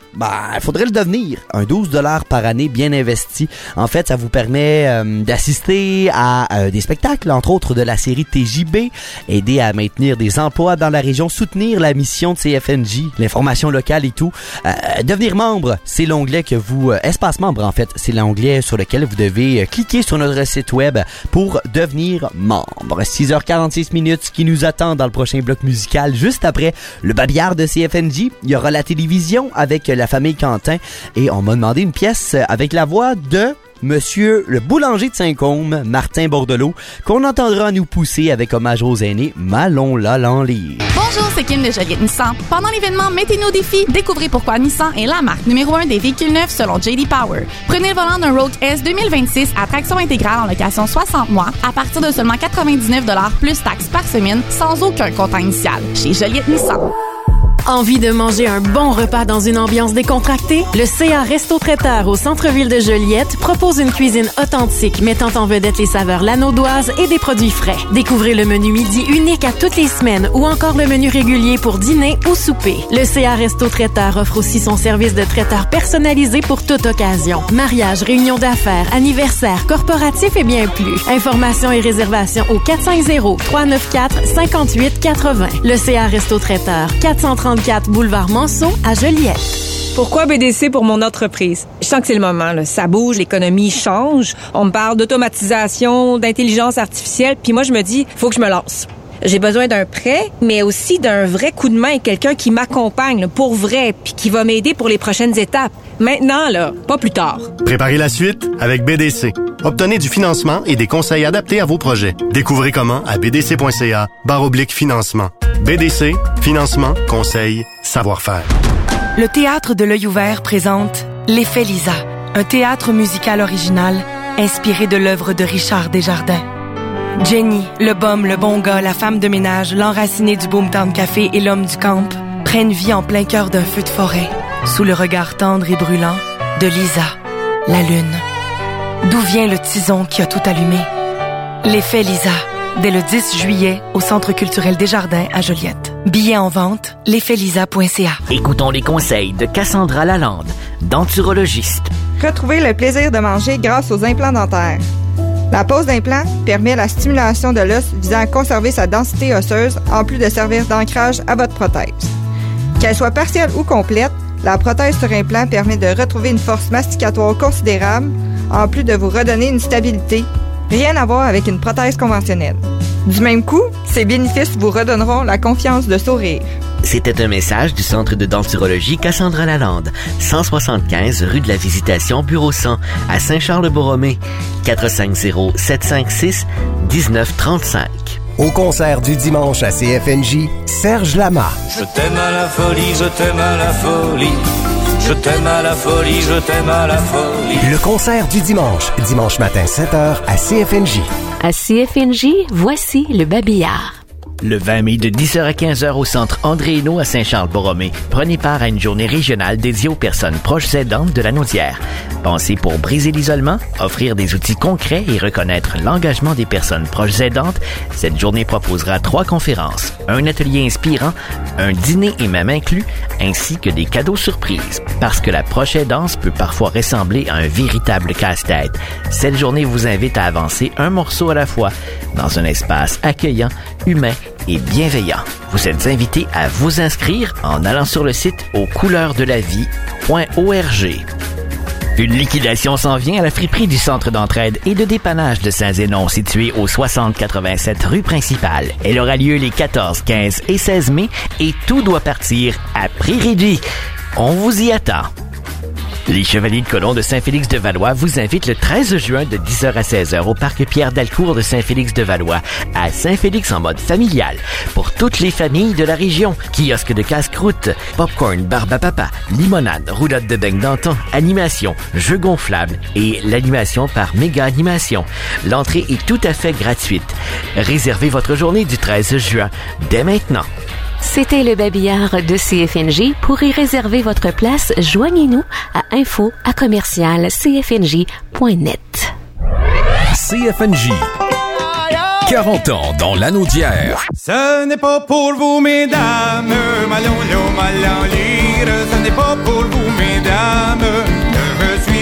ben, il faudrait le devenir. Un douze dollars par année bien investi. En fait, ça vous permet euh, d'assister à euh, des spectacles, entre autres de la série T J B, aider à maintenir des emplois dans la région, soutenir la mission de C F N J, l'information locale et tout. Euh, devenir membre, c'est l'onglet que vous... Euh, espace membre, en fait, c'est l'onglet sur lequel vous devez euh, cliquer sur notre site web pour devenir membre. six heures quarante-six minutes qui nous attend dans le prochain bloc musical. Juste après le babillard de C F N J, il y aura la télévision avec la famille Quentin et on m'a demandé une pièce avec la voix de Monsieur le boulanger de Saint-Côme, Martin Bordelot, qu'on entendra nous pousser avec hommage aux aînés, Malon Lalanlier. Bonjour, c'est Kim de Joliette Nissan. Pendant l'événement Mettez-nous au défi, découvrez pourquoi Nissan est la marque numéro un des véhicules neufs selon J D Power. Prenez le volant d'un Rogue S deux mille vingt-six à traction intégrale en location soixante mois à partir de seulement quatre-vingt-dix-neuf dollars plus taxes par semaine sans aucun comptant initial chez Joliette Nissan. Envie de manger un bon repas dans une ambiance décontractée? Le C A Resto Traiteur au centre-ville de Joliette propose une cuisine authentique mettant en vedette les saveurs lanaudoises et des produits frais. Découvrez le menu midi unique à toutes les semaines ou encore le menu régulier pour dîner ou souper. Le C A Resto Traiteur offre aussi son service de traiteur personnalisé pour toute occasion. Mariage, réunion d'affaires, anniversaire, corporatif et bien plus. Informations et réservations au quatre cinq zéro, trois neuf quatre, cinq huit quatre zéro. Le C A Resto Traiteur, quatre cent trente-quatre boulevard Monceau à Joliette. Pourquoi B D C pour mon entreprise? Je sens que c'est le moment, là. Ça bouge, l'économie change. On me parle d'automatisation, d'intelligence artificielle, puis moi, je me dis, faut que je me lance. J'ai besoin d'un prêt, mais aussi d'un vrai coup de main, quelqu'un qui m'accompagne, là, pour vrai, puis qui va m'aider pour les prochaines étapes. Maintenant, là, pas plus tard. Préparez la suite avec B D C. Obtenez du financement et des conseils adaptés à vos projets. Découvrez comment à bdc.ca barre oblique financement. B D C, financement, conseils, savoir-faire. Le Théâtre de l'Œil ouvert présente L'Effet Lisa, un théâtre musical original inspiré de l'œuvre de Richard Desjardins. Jenny, le bum, le bon gars, la femme de ménage, l'enraciné du Boomtown Café et l'homme du camp prennent vie en plein cœur d'un feu de forêt, sous le regard tendre et brûlant de Lisa, la lune. D'où vient le tison qui a tout allumé? L'Effet Lisa, dès le dix juillet au Centre culturel Desjardins à Joliette. Billets en vente, l'effet lisa point c a. Écoutons les conseils de Cassandra Lalande, denturologiste. Retrouvez le plaisir de manger grâce aux implants dentaires. La pose d'implant permet la stimulation de l'os visant à conserver sa densité osseuse en plus de servir d'ancrage à votre prothèse. Qu'elle soit partielle ou complète, la prothèse sur implant permet de retrouver une force masticatoire considérable en plus de vous redonner une stabilité. Rien à voir avec une prothèse conventionnelle. Du même coup, ces bénéfices vous redonneront la confiance de sourire. C'était un message du Centre de denturologie Cassandra Lalande, cent soixante-quinze rue de la Visitation, bureau cent, à Saint-Charles-de-Borromée, quatre cinq zéro, sept cinq six, un neuf trois cinq. Au concert du dimanche à C F N J, Serge Lama. Je t'aime à la folie, je t'aime à la folie. Je t'aime à la folie, je t'aime à la folie. Le concert du dimanche, dimanche matin sept heures à C F N J. À C F N J, voici le babillard. Le vingt mai de dix heures à quinze heures au centre André-Hénault à Saint-Charles-Borromée, prenez part à une journée régionale dédiée aux personnes proches aidantes de la Naudière. Pensez pour briser l'isolement, offrir des outils concrets et reconnaître l'engagement des personnes proches aidantes. Cette journée proposera trois conférences, un atelier inspirant, un dîner et même inclus, ainsi que des cadeaux surprises. Parce que la proche aidance peut parfois ressembler à un véritable casse-tête. Cette journée vous invite à avancer un morceau à la fois dans un espace accueillant, humain et bienveillant. Vous êtes invité à vous inscrire en allant sur le site aux couleurs de la vie point org. Une liquidation s'en vient à la friperie du Centre d'entraide et de dépannage de Saint-Zénon, situé au soixante quatre-vingt-sept rue principale. Elle aura lieu les quatorze, quinze et seize mai et tout doit partir à prix réduit. On vous y attend. Les Chevaliers de Colomb de Saint-Félix-de-Valois vous invitent le treize juin de dix heures à seize heures au parc Pierre-Dalcourt de Saint-Félix-de-Valois à Saint-Félix en mode familial pour toutes les familles de la région. Kiosque de casse-croûte, popcorn, barbe à papa, limonade, roulotte de beignes d'antan, animation, jeux gonflables et l'animation par méga animation. L'entrée est tout à fait gratuite. Réservez votre journée du treize juin dès maintenant. C'était le babillard de C F N J. Pour y réserver votre place, joignez-nous à info à commercial c f n j point net. C F N J. quarante ans dans l'Anaudière. Ce n'est pas pour vous, mesdames, malonlo, malan lire. Ce n'est pas pour vous, mesdames, que je suis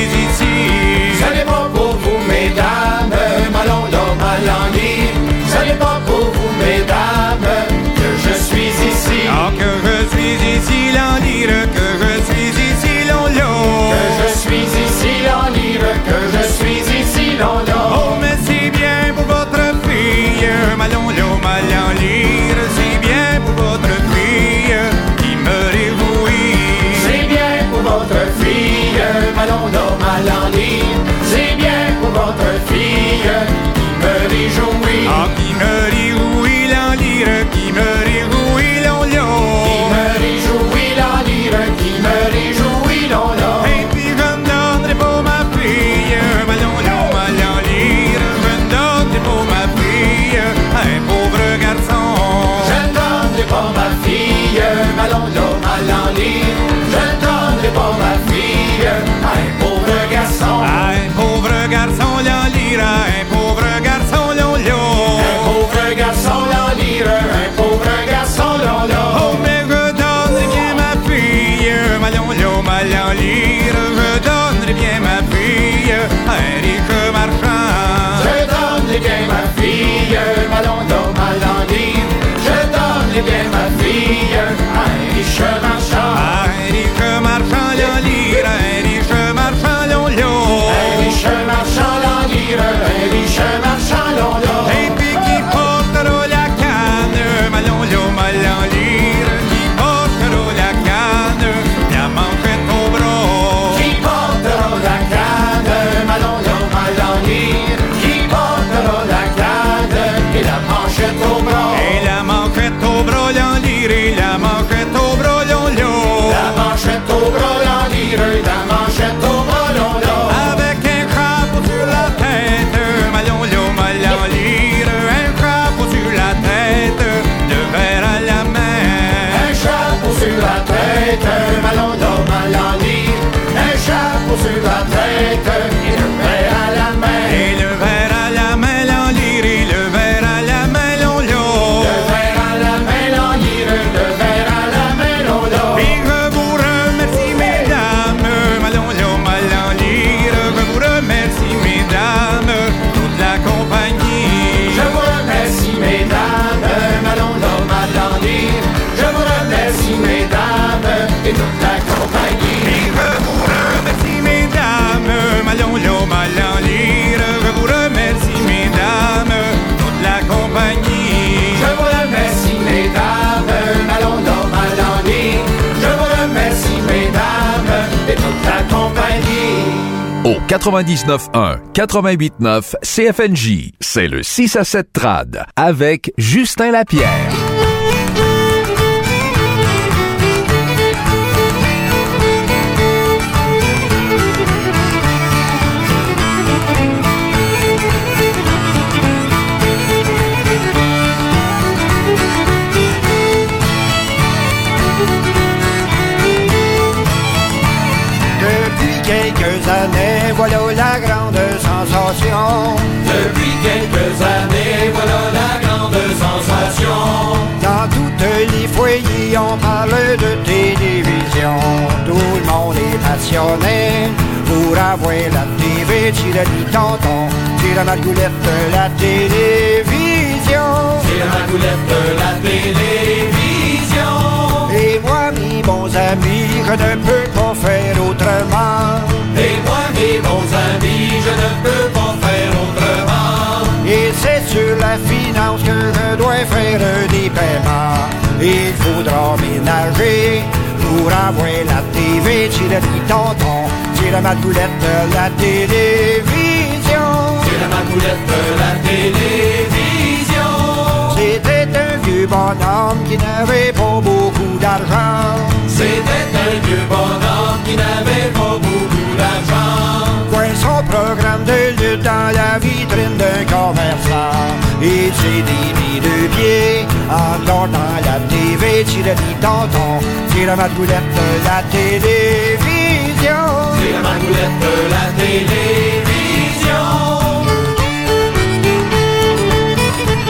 ici. Ce n'est pas pour vous, mesdames, malonlo, malan lire. Ce n'est pas pour vous, mesdames, que je suis ici. Ah, que je suis ici, l'en lire, que je suis ici, l'on l'eau. Que je suis ici, l'en lire, que je suis ici, l'on l'eau. Oh, mais c'est bien pour votre fille, malonlo, malan lire. C'est bien pour votre fille qui me réjouit. C'est bien pour votre fille, malonlo, malan lire. C'est bien pour votre fille qui me réjouit. Ah, qui me réjouit, l'en lire, qui me réjouit, l'on l'eau. Qui me réjouit, l'en lire, qui me réjouit, l'on l'eau. Et puis je ne donnerai pas ma fille, malonlo, malan lire. Je ne donnerai pas ma fille à un pauvre garçon. Je ne donnerai pas ma fille, malonlo, malan lire. Je ne donnerai pas ma fille à un pauvre garçon. À un pauvre garçon, l'en lire, à un pauvre garçon, l'on l'eau. Un pauvre garçon, l'en lire, un pauvre garçon, l'on l'eau. Oh, mais je donnerai bien ma fille, malonlo, malan lire. Je donnerai bien ma fille à un riche marchand. Je donnerai bien ma fille, malonlo, malan lire. Je donnerai bien ma fille à un riche marchand. À un riche marchand, l'en lire, à un riche marchand, l'on l'eau. Un riche marchand, l'en lire, un riche marchand, l'on l'eau. Et puis qui portera la canne, malonlo, malan lire. Qui portera la canne, la manchette au bras. Qui portera la canne, malonlo, malan lire. Qui portera la canne et la manchette au bras. Et la manchette au bras, l'en lire, et la manchette au bras, l'on l'eau. La manchette au bras, l'en lire, la manchette au bras, l'on l'eau. Avec un chapeau sur la tête, malonlo, malan lire. Un chapeau sur la tête, le verre à la main. Un chapeau sur la tête, malonlo, malan lire. Un chapeau sur la tête et le verre à la main. Et le verre à la main, l'en lire, et le verre à la main, l'on l'eau. Le verre à la main, l'en lire, le verre à la main, l'on l'eau. Et je vous remercie, mesdames, malonlo, malan lire. Je vous remercie, mesdames, toute la compagnie. Je vous remercie, mesdames, malonlo, malan lire. Je vous remercie, mesdames, et toute la compagnie. Et je vous remercie, mesdames, malonlo, malan lire. Je vous remercie, mesdames, toute la compagnie. Je vous remercie, mesdames, malonlo, malan lire. Je vous remercie, mesdames, et toute la compagnie. Au quatre-vingt-dix-neuf un, quatre-vingt-huit neuf C F N J, c'est le six à sept Trad avec Justin Lapierre. Depuis quelques années, voilà la grande sensation. Depuis quelques années, voilà la grande sensation. Dans tous les foyers, on parle de télévision. Tout le monde est passionné pour avoir la T V. Tire-lui tonton, c'est la margoulette de la télévision. C'est la margoulette de la télévision. Et moi, mes bons amis, je ne peux pas faire autrement. Et moi, mes bons amis, je ne peux pas faire autrement. Et c'est sur la finance que je dois faire des paiements. Il faudra ménager pour avoir la T V. Tire-lui tonton, c'est la margoulette de la télévision. C'est la margoulette de la télévision. C'était un vieux bonhomme qui n'avait pas beaucoup d'argent. C'était un vieux bonhomme qui n'avait pas beaucoup d'argent. Coin son programme de lutte dans la vitrine d'un commerçant. Il s'est mis deux pieds encore dans la T V. Tire-lui tonton, c'est la margoulette de la télévision. C'est la margoulette de la télévision.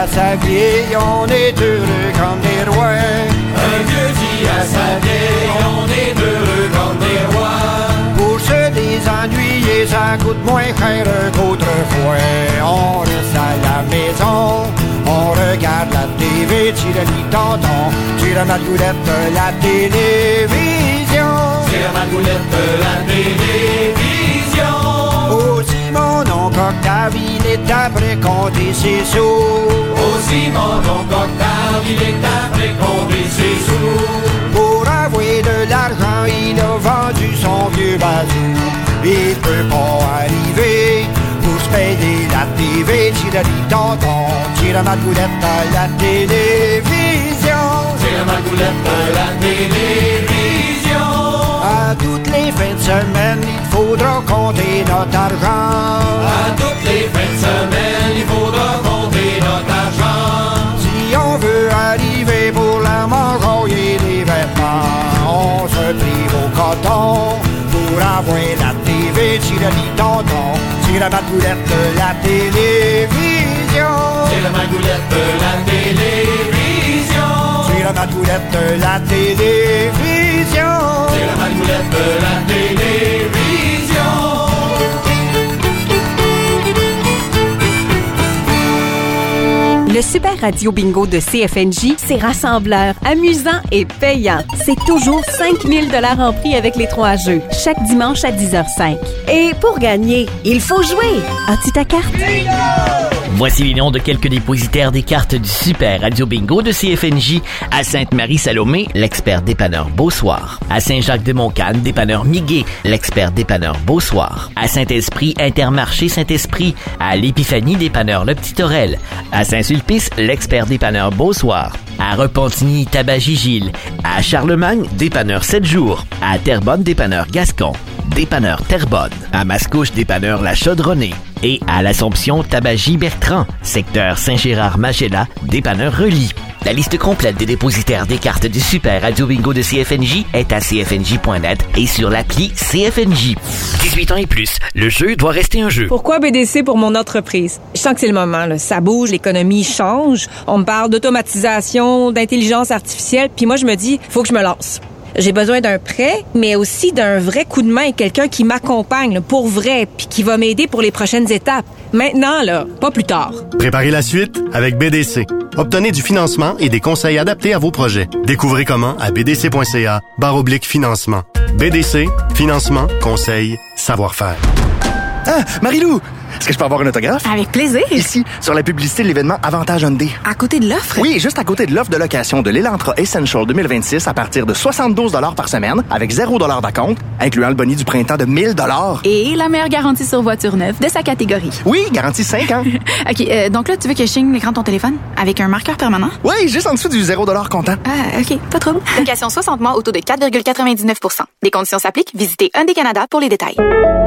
à sa vieille, on est heureux comme des rois. Un vieux dit à sa vieille, on est heureux comme des rois. Pour se désennuyer, ça coûte moins cher qu'autrefois. On reste à la maison, on regarde la T V, tire le tonton, tire ma goulette, la télévision. Tire ma goulette, la télévision. Aussi mon oncle Octave, il est après compter ses sous. Aussi mon oncle Octave, il est après compter ses sous. Pour avoir de l'argent, il a vendu son vieux bazou. Il peut pas arriver pour se payer la T V. Tire le tonton, tire ma goulette à la télévision. Tire ma goulette à la télévision. À toutes les fins de semaine, il faudra compter notre argent. À toutes les fins de semaine, il faudra compter notre argent. Si on veut arriver pour la manger et les vêtements, on se prive au coton. Pour avoir la T V, tire le tonton, tire ma goulette de la télévision. Tire ma goulette de la télévision. Tire ma goulette de la télévision. Tire ma goulette de la télévision. Le Super Radio Bingo de C F N J, c'est rassembleur, amusant et payant. C'est toujours cinq mille dollars en prix avec les trois jeux, chaque dimanche à dix heures zéro cinq. Et pour gagner, il faut jouer. As-tu ta carte? Voici les noms de quelques dépositaires des cartes du Super Radio Bingo de C F N J. À Sainte-Marie-Salomé, l'expert dépanneur Beausoir. À Saint-Jacques-de-Montcalm, dépanneur Miguet, l'expert dépanneur Beausoir. À Saint-Esprit, Intermarché Saint-Esprit. À l'Épiphanie, dépanneur Le Petit Orel. À Saint-Sulpice, l'expert dépanneur Beausoir. À Repentigny, Tabagie-Gilles. À Charlemagne, dépanneur sept jours. À Terrebonne, dépanneur Gascon. Dépanneur Terrebonne. À Mascouche, dépanneur La Chaudronnée. Et à l'Assomption, Tabagie-Bertrand. Secteur Saint-Gérard-Magella, dépanneur Relis. La liste complète des dépositaires des cartes du Super Radio Bingo de C F N J est à c f n j point net et sur l'appli C F N J. dix-huit ans et plus, le jeu doit rester un jeu. Pourquoi B D C pour mon entreprise? Je sens que c'est le moment, là. Ça bouge, l'économie change. On me parle d'automatisation, d'intelligence artificielle, puis moi je me dis, faut que je me lance. J'ai besoin d'un prêt, mais aussi d'un vrai coup de main, quelqu'un qui m'accompagne là, pour vrai, puis qui va m'aider pour les prochaines étapes. Maintenant, là, pas plus tard. Préparez la suite avec B D C. Obtenez du financement et des conseils adaptés à vos projets. Découvrez comment à b d c point c a barre oblique financement. B D C, financement, conseil, savoir-faire. Ah, Marie-Lou! Est-ce que je peux avoir un autographe? Avec plaisir. Ici, sur la publicité de l'événement Avantage Hyundai. À côté de l'offre? Oui, juste à côté de l'offre de location de l'Elantra Essential deux mille vingt-six à partir de soixante-douze dollars par semaine, avec zéro dollar d'acompte, incluant le boni du printemps de mille dollars. Et la meilleure garantie sur voiture neuve de sa catégorie. Oui, garantie cinq ans. OK, euh, donc là, tu veux que je signe l'écran de ton téléphone avec un marqueur permanent? Oui, juste en dessous du zéro dollar comptant. Ah, OK, pas trop. Location soixante mois au taux de quatre virgule quatre-vingt-dix-neuf pour cent. Les conditions s'appliquent. Visitez Hyundai Canada pour les détails.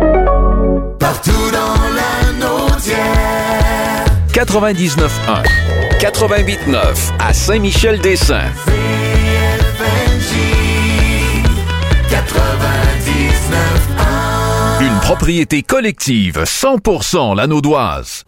Partout dans la Naudière. quatre-vingt-dix-neuf un. quatre-vingt-huit neuf à Saint-Michel-des-Saints. C F N J quatre-vingt-dix-neuf un. Une propriété collective cent pour cent Lanaudoise.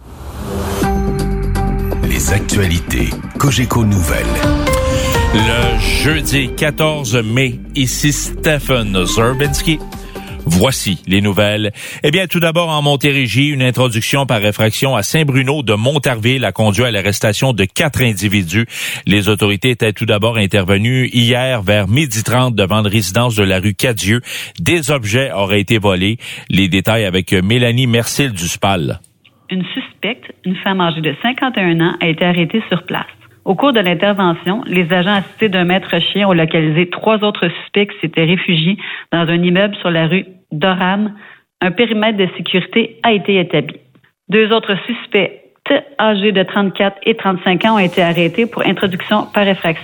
Les actualités Cogeco Nouvelles. Le jeudi quatorze mai, ici Stephen Zerbinski. Voici les nouvelles. Eh bien, tout d'abord, en Montérégie, une introduction par effraction à Saint-Bruno de Montarville a conduit à l'arrestation de quatre individus. Les autorités étaient tout d'abord intervenues hier vers midi trente devant une résidence de la rue Cadieux. Des objets auraient été volés. Les détails avec Mélanie Mercil du S P A L. Une suspecte, une femme âgée de cinquante et un ans, a été arrêtée sur place. Au cours de l'intervention, les agents assistés d'un maître chien ont localisé trois autres suspects qui s'étaient réfugiés dans un immeuble sur la rue Doram. Un périmètre de sécurité a été établi. Deux autres suspects âgés de trente-quatre et trente-cinq ans ont été arrêtés pour introduction par effraction.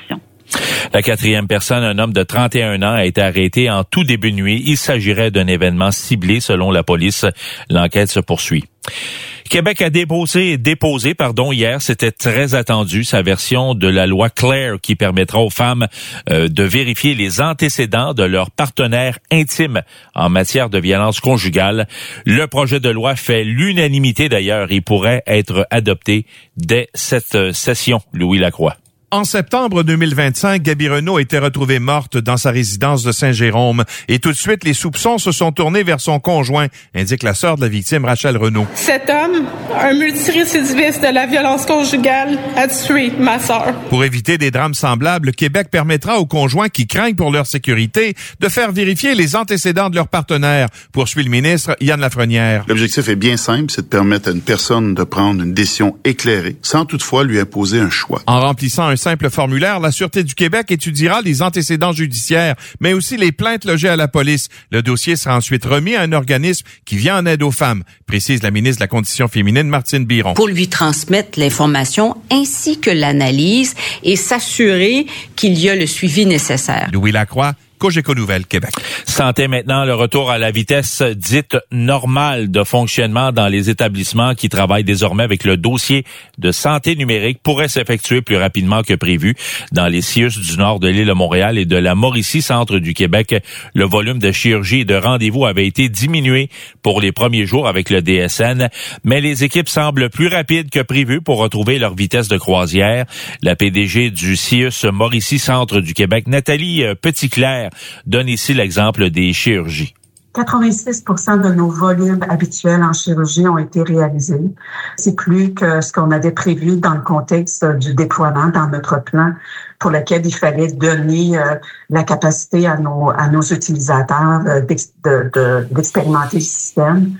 La quatrième personne, un homme de trente et un ans, a été arrêté en tout début de nuit. Il s'agirait d'un événement ciblé selon la police. L'enquête se poursuit. Québec a déposé, déposé, pardon, hier, c'était très attendu, sa version de la loi Claire qui permettra aux femmes euh, de vérifier les antécédents de leurs partenaires intimes en matière de violence conjugale. Le projet de loi fait l'unanimité d'ailleurs et pourrait être adopté dès cette session, Louis Lacroix. En septembre deux mille vingt-cinq, Gaby Renaud a été retrouvée morte dans sa résidence de Saint-Jérôme. Et tout de suite, les soupçons se sont tournés vers son conjoint, indique la sœur de la victime, Rachel Renaud. Cet homme, un multirécidiviste de la violence conjugale, a tué ma sœur. Pour éviter des drames semblables, Québec permettra aux conjoints qui craignent pour leur sécurité de faire vérifier les antécédents de leurs partenaires, poursuit le ministre Yann Lafrenière. L'objectif est bien simple, c'est de permettre à une personne de prendre une décision éclairée, sans toutefois lui imposer un choix. En remplissant un simple formulaire, la Sûreté du Québec étudiera les antécédents judiciaires, mais aussi les plaintes logées à la police. Le dossier sera ensuite remis à un organisme qui vient en aide aux femmes, précise la ministre de la Condition féminine, Martine Biron. Pour lui transmettre l'information ainsi que l'analyse et s'assurer qu'il y a le suivi nécessaire. Louis Lacroix, Cogeco Nouvelles, Québec. Santé maintenant, le retour à la vitesse dite normale de fonctionnement dans les établissements qui travaillent désormais avec le dossier de santé numérique pourrait s'effectuer plus rapidement que prévu dans les C I U S du nord de l'île de Montréal et de la Mauricie, centre du Québec. Le volume de chirurgie et de rendez-vous avait été diminué pour les premiers jours avec le D S N, mais les équipes semblent plus rapides que prévu pour retrouver leur vitesse de croisière. La P D G du C I U S Mauricie, centre du Québec, Nathalie Petitclerc, donne ici l'exemple des chirurgies. quatre-vingt-six pour cent de nos volumes habituels en chirurgie ont été réalisés. C'est plus que ce qu'on avait prévu dans le contexte du déploiement dans notre plan pour lequel il fallait donner euh, la capacité à nos, à nos utilisateurs euh, d'ex, de, de, d'expérimenter le système.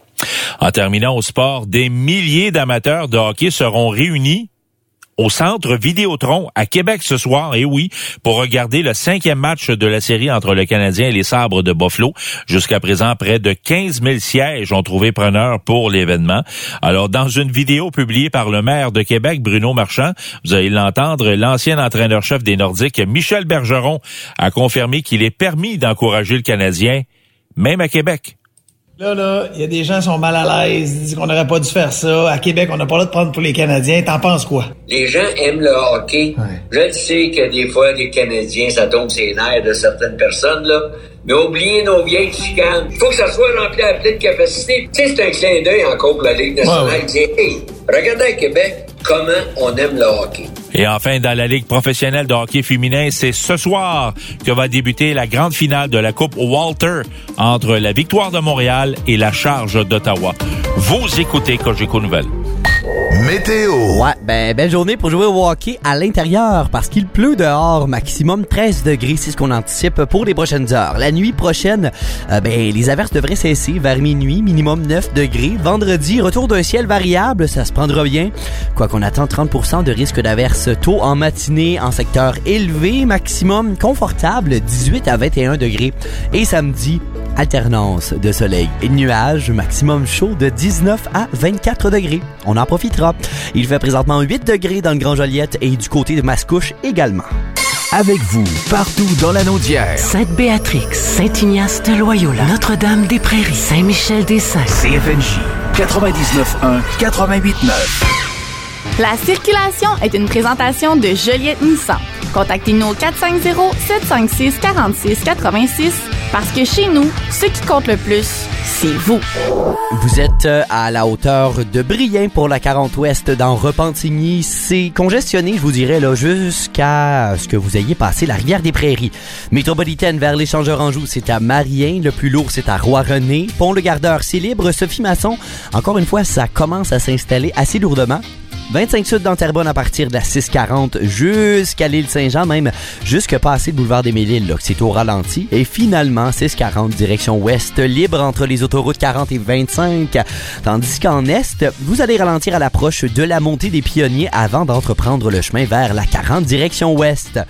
En terminant au sport, des milliers d'amateurs de hockey seront réunis au centre Vidéotron à Québec ce soir, et oui, pour regarder le cinquième match de la série entre le Canadien et les Sabres de Buffalo. Jusqu'à présent, près de quinze mille sièges ont trouvé preneur pour l'événement. Alors, dans une vidéo publiée par le maire de Québec, Bruno Marchand, vous allez l'entendre, l'ancien entraîneur-chef des Nordiques, Michel Bergeron, a confirmé qu'il est permis d'encourager le Canadien, même à Québec. Là, là, il y a des gens qui sont mal à l'aise, ils disent qu'on n'aurait pas dû faire ça. À Québec, on n'a pas le droit de prendre pour les Canadiens. T'en penses quoi? Les gens aiment le hockey. Ouais. Je sais que des fois, les Canadiens, ça tombe ses nerfs de certaines personnes, là. Mais oubliez nos vieilles chicanes. Il faut que ça soit rempli à pleine capacité. Tu sais, c'est un clin d'œil encore pour la Ligue nationale. Ouais, ouais. Dire, hey, regardez à Québec comment on aime le hockey. Et enfin, dans la Ligue professionnelle de hockey féminin, c'est ce soir que va débuter la grande finale de la Coupe Walter entre la Victoire de Montréal et la Charge d'Ottawa. Vous écoutez Cogeco Nouvelles. Météo. Ouais, ben, belle journée pour jouer au hockey à l'intérieur parce qu'il pleut dehors, maximum treize degrés, c'est ce qu'on anticipe pour les prochaines heures. La nuit prochaine, euh, ben, les averses devraient cesser vers minuit, minimum neuf degrés. Vendredi, retour d'un ciel variable, ça se prendra bien. Quoi qu'on attend trente pour cent de risque d'averse tôt en matinée en secteur élevé, maximum confortable, dix-huit à vingt et un degrés. Et samedi, alternance de soleil et de nuages, maximum chaud de dix-neuf à vingt-quatre degrés. On en profitera. Il fait présentement huit degrés dans le Grand Joliette et du côté de Mascouche également. Avec vous, partout dans la Naudière. Sainte-Béatrix, Saint-Ignace de Loyola, Notre-Dame-des-Prairies, Saint-Michel-des-Saints. C F N J quatre-vingt-dix-neuf neuf, quatre-vingt-huit neuf. La circulation est une présentation de Joliette Nissan. Contactez-nous au quatre cinq zéro, sept cinq six, quatre six quatre six parce que chez nous, ce qui compte le plus, c'est vous. Vous êtes à la hauteur de Brien pour la quarante ouest dans Repentigny. C'est congestionné, je vous dirais, là, jusqu'à ce que vous ayez passé la rivière des Prairies. Métropolitaine vers l'Échangeur-Anjou, c'est à Marien. Le plus lourd, c'est à Roi-René. Pont-le-Gardeur, c'est libre. Sophie Masson, encore une fois, ça commence à s'installer assez lourdement. vingt-cinq sud dans Terrebonne à partir de la six quarante jusqu'à l'île Saint-Jean, même jusque passer le boulevard des Mille-Îles, là, c'est au ralenti. Et finalement, six quarante direction ouest, libre entre les autoroutes quarante et vingt-cinq. Tandis qu'en est, vous allez ralentir à l'approche de la montée des Pionniers avant d'entreprendre le chemin vers la quarante direction ouest.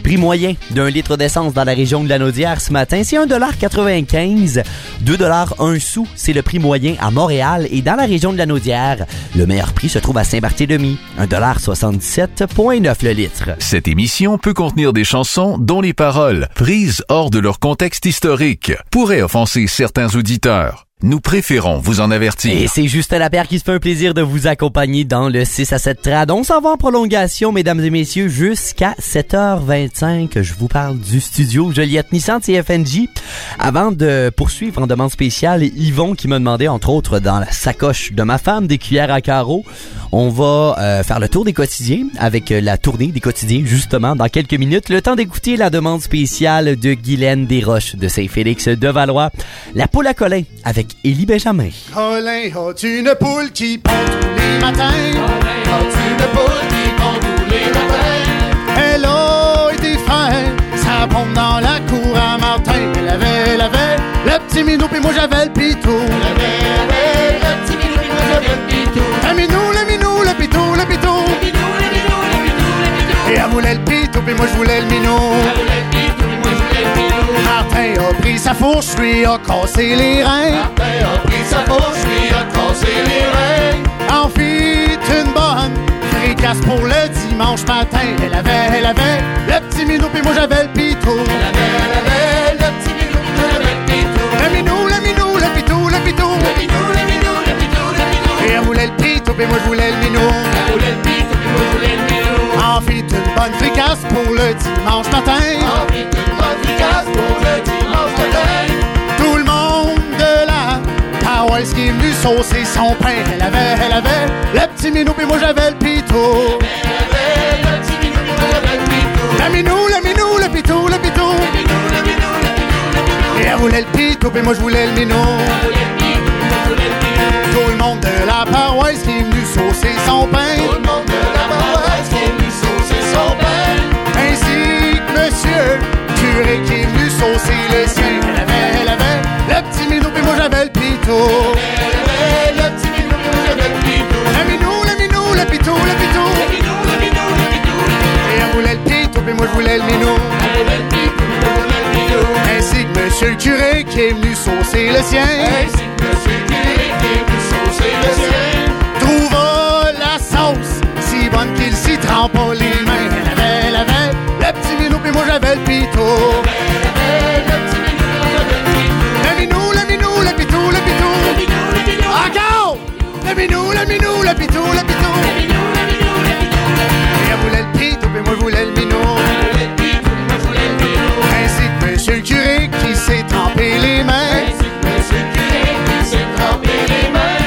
Prix moyen d'un litre d'essence dans la région de Lanaudière ce matin, c'est un dollar quatre-vingt-quinze. deux dollars un sou, c'est le prix moyen à Montréal. Et dans la région de Lanaudière, le meilleur prix se trouve à Saint-Barthélemy, un dollar soixante-dix-sept virgule neuf le litre. Cette émission peut contenir des chansons dont les paroles, prises hors de leur contexte historique, pourraient offenser certains auditeurs. Nous préférons vous en avertir. Et c'est Justin Lapierre qui se fait un plaisir de vous accompagner dans le six à sept trad. On s'en va en prolongation, mesdames et messieurs, jusqu'à sept heures vingt-cinq. Je vous parle du studio Joliette Nissan de C F N J. Avant de poursuivre en demande spéciale, Yvon qui m'a demandé, entre autres, dans la sacoche de ma femme, des cuillères à carreaux. On va euh, faire le tour des quotidiens avec euh, la tournée des quotidiens, justement, dans quelques minutes. Le temps d'écouter la demande spéciale de Guylaine Desroches de Saint-Félix de Valois. La poule à Colin avec Élie Benjamin. Colin, as-tu une poule qui pond tous les matins? Colin, as-tu une poule qui pond tous les matins? Elle a été faite, ça pond dans la cour à Martin. Elle avait, elle avait le petit minou, puis moi j'avais le pitou. Elle avait, elle avait le petit minou, puis moi j'avais le pitou. Le minou, le minou, le pitou, le pitou. Le minou, le minou, le pitou, le pitou. Et elle voulait le pitou, puis moi je voulais le minou. Elle voulait le pitou, puis moi je voulais le minou. Martin a pris sa fourche, lui a cassé les reins. Martin a pris sa fourche, lui a cassé les reins. En fit une bonne fricasse pour le dimanche matin. Elle avait, elle avait le petit minou, puis moi j'avais le pitou. Elle avait, elle avait le petit minou, puis moi j'avais le pitou. Le minou, le minou, le pitou, le pitou. Le minou, le minou, le pitou, le pitou. Et elle voulait le pitou, puis moi je voulais le minou. Elle voulait le pitou, puis moi je voulais le minou. En fit une bonne fricasse pour le dimanche matin. En fit une bonne fricasse pour le dimanche matin. Tout le monde de la paroisse qui est venu saucer son pain. Elle avait, elle avait le petit minou, puis moi j'avais le pitou. Elle avait le petit minou, puis moi j'avais le pitou. Le minou, le minou, le pitou, le pitou. Le minou, le minou, le pitou, le pitou. Et elle voulait le pitou, puis moi je voulais le minou. Elle voulait le pitou, puis moi je voulais le minou. Tout le monde de la paroisse qui est venu saucer son pain. Tout le monde de la paroisse qui est venu saucer son pain. Ainsi que monsieur curé qui est venu saucer le sien. Elle avait, elle avait le petit minou, puis moi j'avais le pitou. Elle avait le petit minou, puis moi j'avais le pitou. Le minou, le minou, le pitou, le pitou. Le minou, le minou, le pitou, le pitou. Et elle voulait le pitou, puis moi je voulais le minou. Elle voulait le pitou, puis moi je voulais le minou. Ainsi que monsieur le curé qui est venu saucer le sien. Ainsi que monsieur le curé qui est venu saucer le sien. Trouva la sauce si bonne qu'il s'y trempe pas les mains. Elle avait, elle avait le petit minou, puis moi j'avais le pitou. Elle avait le petit minou, puis moi j'avais le pitou. Le minou, le minou, le pitou, le pitou. Le minou, le minou. Encore! Le minou, le minou, le pitou, le pitou. Le minou, le minou, le pitou, le pitou. Et elle voulait le pitou, puis moi je voulais le minou. Elle voulait le pitou, puis moi je voulais le minou. Ainsi que monsieur le curé qui s'est trempé les mains. Ainsi que monsieur le curé qui s'est trempé les mains.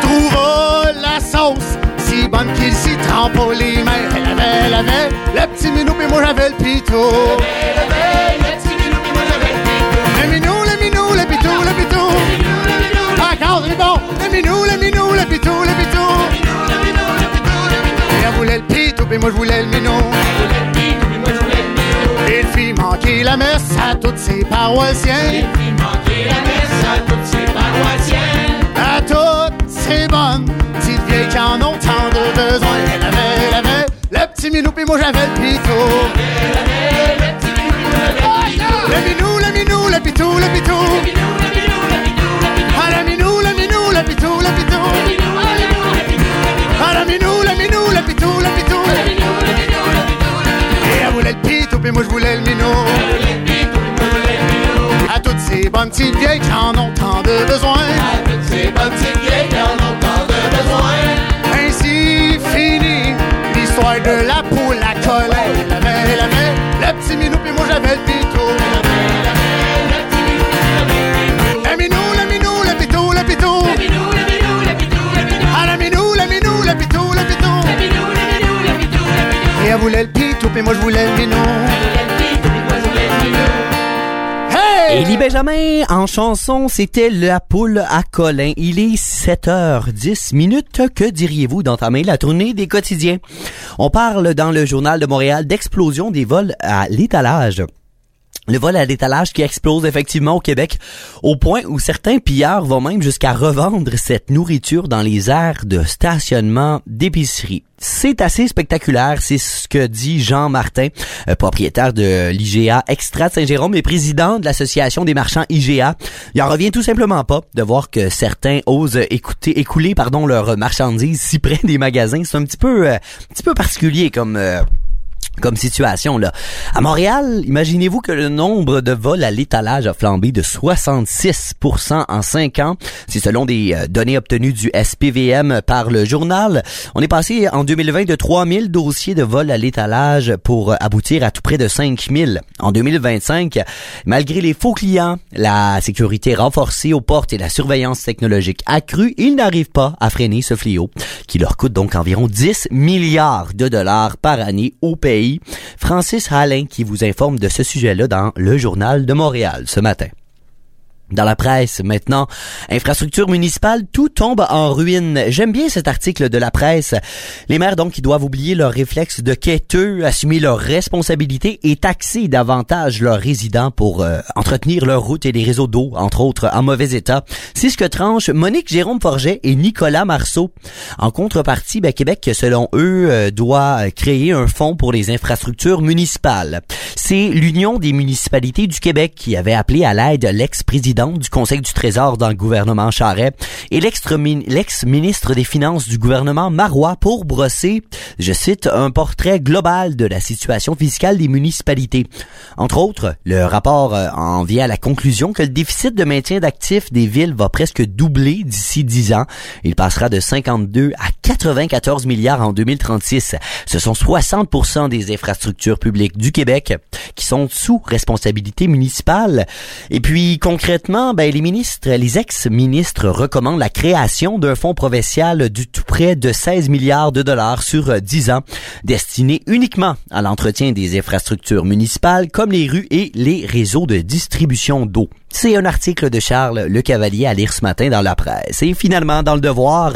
Trouva la sauce si bonne qu'il s'y trempe pas les mains. Elle avait, elle avait le petit minou, puis moi j'avais le pitou. Elle avait le petit minou, puis moi j'avais le pitou. Le minou, le minou, le pitou, le pitou. Le minou, le minou, encore, c'est bon. Le minou, le minou, le pitou, le pitou. Le minou, le minou, le pitou, le pitou. Et elle voulait le pitou, puis moi je voulais le minou. Elle voulait le pitou, puis moi je voulais le minou. Et il fit manquer la messe à tous ses paroissiens. Il fit manquer la messe à tous ses paroissiens. À toutes ces bonnes petites vieilles qui en ont tant de besoin. Elle avait, elle avait le petit minou, puis moi j'avais le pitou. Elle avait le petit minou, puis moi j'avais le pitou. Le minou, le minou, le pitou, le pitou. Le minou, le minou, le pitou, le pitou. Ah, le minou, le minou, le pitou, le pitou. Le minou, le minou, le pitou, le pitou. Ah, le minou, le minou, le pitou, le pitou. Le minou, le minou, le pitou, le pitou. Et elle voulait le pitou, puis moi je voulais le minou. Elle voulait le pitou, puis moi je voulais le minou. À toutes ces bonnes petites vieilles qui en ont tant de besoin. À toutes ces bonnes petites vieilles qui en ont tant de besoin. Ainsi finit l'histoire de la poule à Colin. Elle avait, elle avait le petit minou, puis moi j'avais le pitou. Elle avait, elle avait le petit minou, puis moi j'avais le pitou. Le minou, le minou, le pitou, le pitou. Le minou, le minou, le pitou, le pitou. Ah, le minou, le minou, le pitou, le pitou. Le minou, le minou, le pitou, le pitou. Et elle voulait le pitou, puis moi je voulais le minou. Elle voulait le pitou, puis moi je voulais le minou. Élie Benjamin, en chanson, c'était La poule à Colin. Il est sept heures dix minutes. Que diriez-vous d'entamer la tournée des quotidiens? On parle dans le Journal de Montréal d'explosion des vols à l'étalage. Le vol à l'étalage qui explose effectivement au Québec, au point où certains pilleurs vont même jusqu'à revendre cette nourriture dans les aires de stationnement d'épicerie. C'est assez spectaculaire, c'est ce que dit Jean Martin, euh, propriétaire de l'I G A Extra de Saint-Jérôme et président de l'association des marchands I G A. Il en revient tout simplement pas de voir que certains osent écouter, écouler pardon leurs marchandises si près des magasins. C'est un petit peu, euh, un petit peu particulier comme... Euh, Comme situation, là. À Montréal, imaginez-vous que le nombre de vols à l'étalage a flambé de soixante-six pour cent en cinq ans. C'est selon des euh, données obtenues du S P V M par le journal. On est passé en deux mille vingt de trois mille dossiers de vols à l'étalage pour aboutir à tout près de cinq mille. En deux mille vingt-cinq, malgré les faux clients, la sécurité renforcée aux portes et la surveillance technologique accrue, ils n'arrivent pas à freiner ce fléau qui leur coûte donc environ dix milliards de dollars par année au pays. Francis Alain qui vous informe de ce sujet-là dans le Journal de Montréal ce matin. Dans la presse, maintenant, infrastructure municipale, tout tombe en ruine. J'aime bien cet article de la presse. Les maires, donc, qui doivent oublier leur réflexe de quêteux, assumer leurs responsabilités et taxer davantage leurs résidents pour euh, entretenir leurs routes et les réseaux d'eau, entre autres, en mauvais état. C'est ce que tranchent Monique Jérôme Forget et Nicolas Marceau. En contrepartie, ben, Québec, selon eux, euh, doit créer un fonds pour les infrastructures municipales. C'est l'Union des municipalités du Québec qui avait appelé à l'aide l'ex-président du Conseil du Trésor dans le gouvernement Charest et l'ex-ministre des Finances du gouvernement Marois pour brosser, je cite, un portrait global de la situation fiscale des municipalités. Entre autres, le rapport en vient à la conclusion que le déficit de maintien d'actifs des villes va presque doubler d'ici dix ans. Il passera de cinquante-deux à quatre-vingt-quatorze milliards en deux mille trente-six. Ce sont soixante pour cent des infrastructures publiques du Québec qui sont sous responsabilité municipale. Et puis, concrètement, ben, les ministres, les ex-ministres recommandent la création d'un fonds provincial du tout près de seize milliards de dollars sur dix ans, destiné uniquement à l'entretien des infrastructures municipales comme les rues et les réseaux de distribution d'eau. C'est un article de Charles Le Cavalier à lire ce matin dans la presse. Et finalement, dans le Devoir,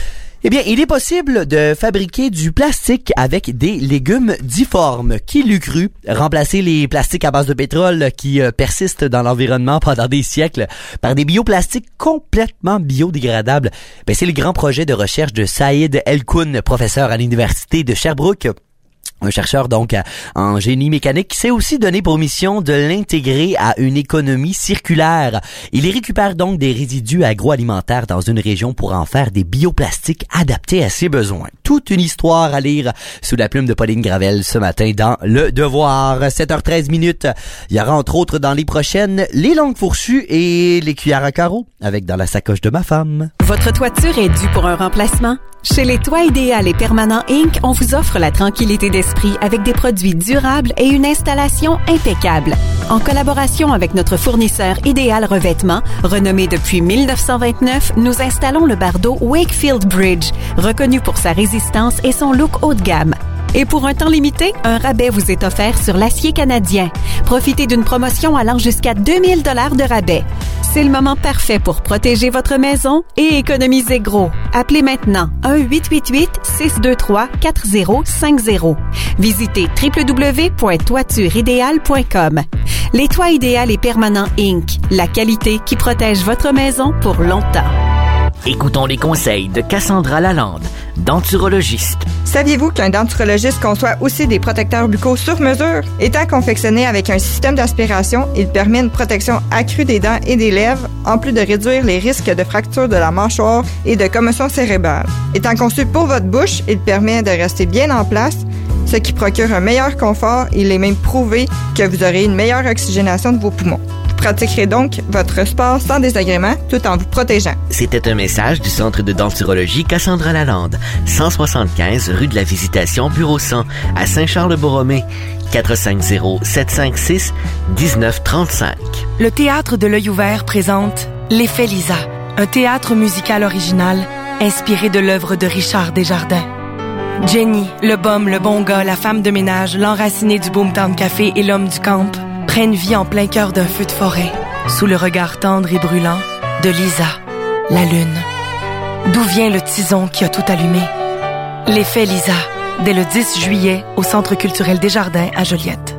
eh bien, il est possible de fabriquer du plastique avec des légumes difformes. Qui l'eût cru? Remplacer les plastiques à base de pétrole qui euh, persistent dans l'environnement pendant des siècles par des bioplastiques complètement biodégradables. Ben, c'est le grand projet de recherche de Saïd Elkoun, professeur à l'Université de Sherbrooke. Un chercheur donc en génie mécanique qui s'est aussi donné pour mission de l'intégrer à une économie circulaire. Il y récupère donc des résidus agroalimentaires dans une région pour en faire des bioplastiques adaptés à ses besoins. Toute une histoire à lire sous la plume de Pauline Gravel ce matin dans Le Devoir. sept heures treize minutes. Il y aura entre autres dans les prochaines les langues fourchues et les cuillères à carreaux avec Dans la sacoche de ma femme. Votre toiture est due pour un remplacement? Chez Les Toits Idéal et Permanent Incorporé, on vous offre la tranquillité d'esprit avec des produits durables et une installation impeccable. En collaboration avec notre fournisseur Idéal Revêtement, renommé depuis mille neuf cent vingt-neuf, nous installons le bardeau Wakefield Bridge, reconnu pour sa résistance et son look haut de gamme. Et pour un temps limité, un rabais vous est offert sur l'acier canadien. Profitez d'une promotion allant jusqu'à deux mille dollars de rabais. C'est le moment parfait pour protéger votre maison et économiser gros. Appelez maintenant un huit huit huit, six deux trois, quatre zéro cinq zéro. Visitez w w w point toiture idéal point com. Les Toits Idéal et Permanent Incorporé, la qualité qui protège votre maison pour longtemps. Écoutons les conseils de Cassandra Lalande, denturologiste. Saviez-vous qu'un denturologiste conçoit aussi des protecteurs buccaux sur mesure? Étant confectionné avec un système d'aspiration, il permet une protection accrue des dents et des lèvres, en plus de réduire les risques de fracture de la mâchoire et de commotion cérébrale. Étant conçu pour votre bouche, il permet de rester bien en place, ce qui procure un meilleur confort. Il est même prouvé que vous aurez une meilleure oxygénation de vos poumons. Vous pratiquerez donc votre sport sans désagrément tout en vous protégeant. C'était un message du Centre de denturologie Cassandra Lalande, cent soixante-quinze rue de la Visitation, bureau cent, à Saint-Charles-de-Borromée, quatre cinq zéro, sept cinq six, un neuf trois cinq. Le Théâtre de l'Œil ouvert présente L'Effet Lisa, un théâtre musical original inspiré de l'œuvre de Richard Desjardins. Jenny, le bum, le bon gars, la femme de ménage, l'enraciné du Boomtown Café et l'homme du camp prennent vie en plein cœur d'un feu de forêt, sous le regard tendre et brûlant de Lisa, la lune. D'où vient le tison qui a tout allumé? L'Effet Lisa, dès le dix juillet, au Centre culturel Desjardins à Joliette.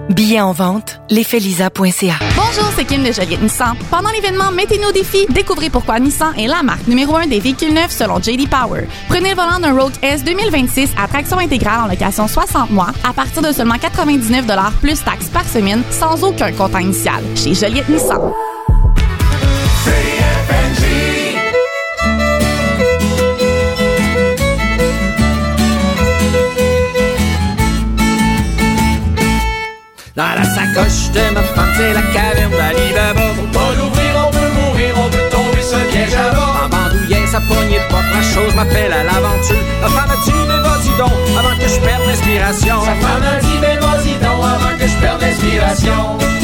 Billets en vente, l'effet lisa point c a. Bonjour, c'est Kim de Joliette Nissan. Pendant l'événement Mettez-nous au défi, découvrez pourquoi Nissan est la marque numéro un des véhicules neufs selon J D Power. Prenez le volant d'un Rogue S deux mille vingt-six à traction intégrale en location soixante mois à partir de seulement quatre-vingt-dix-neuf dollars plus taxes par semaine sans aucun comptant initial chez Joliette Nissan. C F N J. Dans la sacoche de ma femme, c'est la caverne d'Alibaba. Faut pas l'ouvrir, on peut mourir, on peut tomber ce piège à bas. En bandoulière, sa poignée pas la chose m'appelle à l'aventure. Ma femme a dit, mais vas-y donc, avant que je perde l'inspiration. Sa femme a dit, mais vas-y donc, avant que je perde l'inspiration.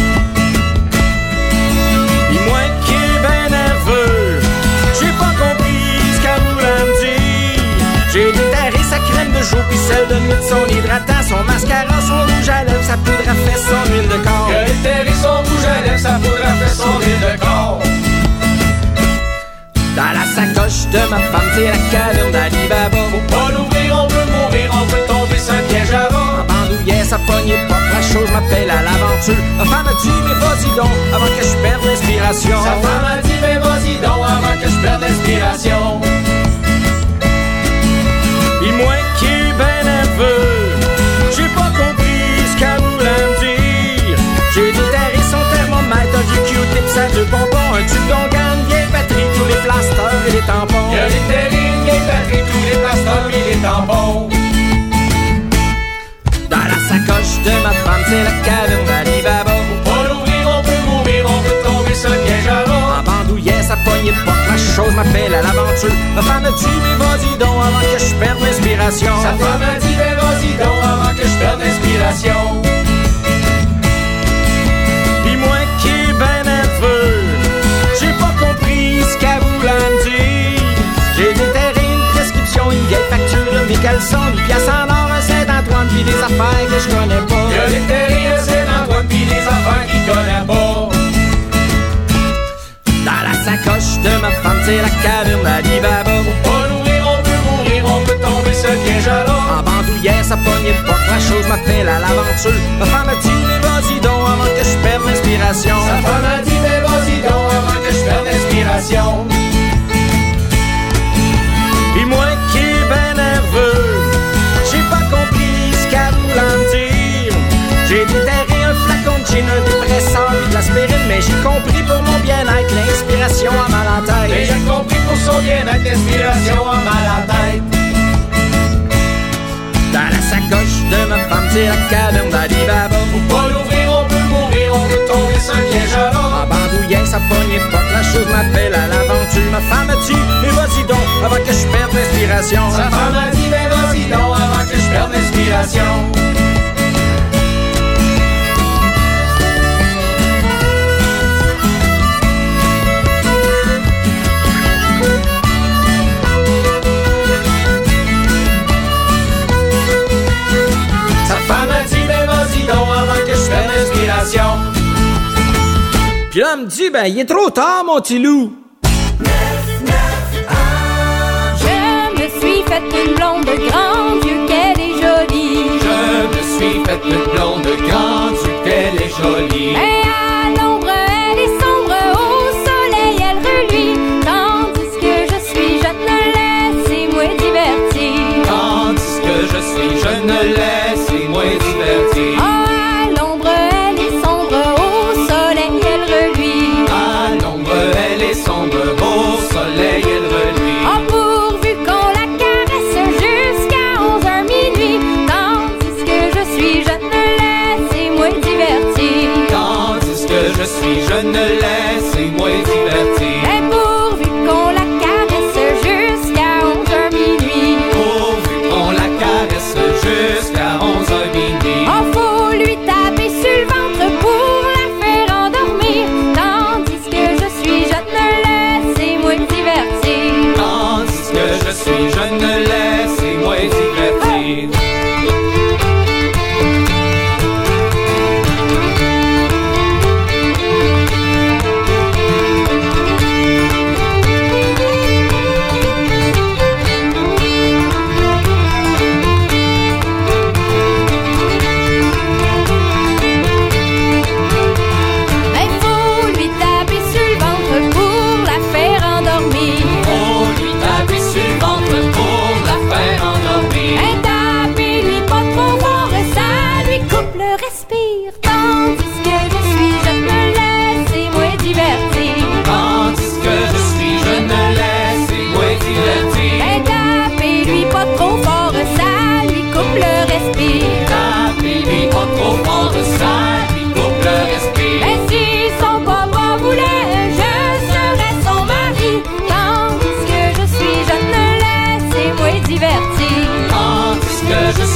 Puis moi qui est ben nerveux, j'ai pas compris ce qu'elle voulait me dire. J'ai déterré sa crème de jour, puis celle de nuit, son hydratant, son mascara, son rouge à lèvres, sa poudre à fesses, son huile de corps. Il a déterré son rouge à lèvres, sa poudre à fesses, son huile de corps. Dans la sacoche de ma femme, c'est la caverne d'Alibaba. Faut pas l'ouvrir, on peut mourir, on peut tomber, c'est un piège à bas. En bandoulière, sa poignée pop, la chose m'appelle à l'aventure. Ma femme a dit, mais vas-y donc, avant que je perde l'inspiration. Sa femme a dit, mais vas-y donc, avant que je perde l'inspiration. Pis moi qui est ben nerveux, j'ai pas compris ce qu'elle voulait me dire. J'ai déterré son thermomètre, du Q-tip, ça deux bonbons, un tube d'ongan, une vieille batterie, tous les plasteurs et les tampons. Il a déterré une vieille batterie, tous les plasteurs et les tampons. Dans la sacoche de ma femme, c'est la caverne d'Alibaba. Faut pas l'ouvrir, on peut mourir, on peut tomber ce piège à bas. En bandoulière, sa poignée de porte, la chose m'appelle à l'aventure. Ma femme a dit, mais vas-y donc, avant que je perde l'inspiration. Sa femme a dit, mais vas-y donc, avant que je perde l'inspiration. Pis moi qui est ben nerveux, j'ai pas compris ce qu'elle voulait me dire. J'ai déterré une prescription, une vieille facture, mes caleçons, des pièces en or, un Saint-Antoine, pis des affaires que je connais pas. Il a déterré un Saint-Antoine, pis des affaires qu'il connaît pas. Dans la sacoche de ma femme, c'est la caverne d'Alibaba. Faut pas l'ouvrir, on peut mourir, on peut tomber ce piège à l'eau. En bandoulière, sa poignée de porte, la chose m'appelle à l'aventure. Ma femme a dit, mais vas-y donc, avant que je perde l'inspiration. Sa femme a dit, mais vas-y donc, avant que je perde l'inspiration. Pis moi qui est ben nerveux, j'ai pas compris ce qu'elle voulait me dire. J'ai déterré un flacon de gin, un dépresseur et de l'aspirine, mais j'ai compris pour mon bien-être, l'inspiration a mal en tête. Mais j'ai compris pour son bien-être, l'inspiration a mal en tête. Dans la sacoche de ma femme, c'est la caverne d'Alibaba. Faut pas l'ouvrir, on peut mourir, on peut tomber, c'est un piège à l'eau. En bandoulière, sa poignée de porte, la chose m'appelle à l'aventure. Ma femme a dit, mais vas-y donc, avant que je perde l'inspiration. Sa femme a dit, mais vas-y donc, avant que je perde l'inspiration. Puis là, elle me dit, ben, il est trop tard, mon petit loup. Je me suis faite une blonde de grand Dieu qu'elle est jolie. Je me suis faite une blonde de grand Dieu qu'elle est jolie. Et à l'ombre, elle est sombre, au soleil, elle reluit. Tandis que je suis, je ne laisse-moi divertir. Tandis que je suis, je ne laisse-moi divertir. Oh, à l'ombre, elle est sombre, au soleil, elle reluit. À l'ombre, elle est sombre, au soleil, elle reluit. Oh, pourvu qu'on la caresse jusqu'à onze heures minuit. Tandis que je suis, je ne laisse-moi divertir. Tandis que je suis, je ne laisse-moi divertir. Et pourvu qu'on la caresse jusqu'à onze heures minuit. Pourvu qu'on la caresse jusqu'à onze heures minuit. Oh, faut lui taper sur le ventre pour la faire endormir. Tandis que je suis, je ne laisse-moi divertir. Tandis que je suis, je ne laisse-moi divertir.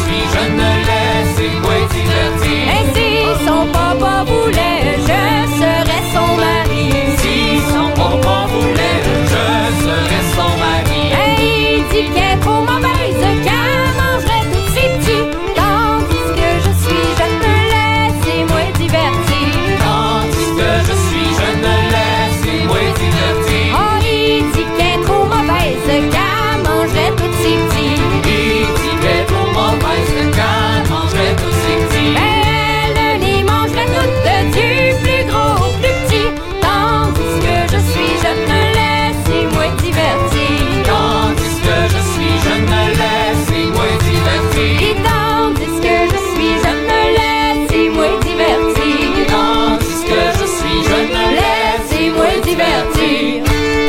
suis, je ne laisse-moi divertir. Et si son papa voulait, je serais son mari. Si son papa voulait, je serais son mari. Et il dit qu'elle est trop mauvaise, qu'elle mangerait tous ses petits. Tandis que je suis, je ne laisse-moi divertir. Tandis que je suis, je ne laisse-moi divertir. Oh, il dit qu'elle est trop mauvaise, qu'elle mangerait tous ses petits. Il dit qu'elle est trop mauvaise, qu'elle mangerait tous ses petits. Elle les mangerait toutes, du plus gros au plus petit. Tandis que je suis, je ne laisse-moi divertir. Tandis que je suis, je ne laisse-moi divertir. Et tandis que je suis, je ne laisse-moi divertir. Tandis que je suis, je ne laisse-moi divertir.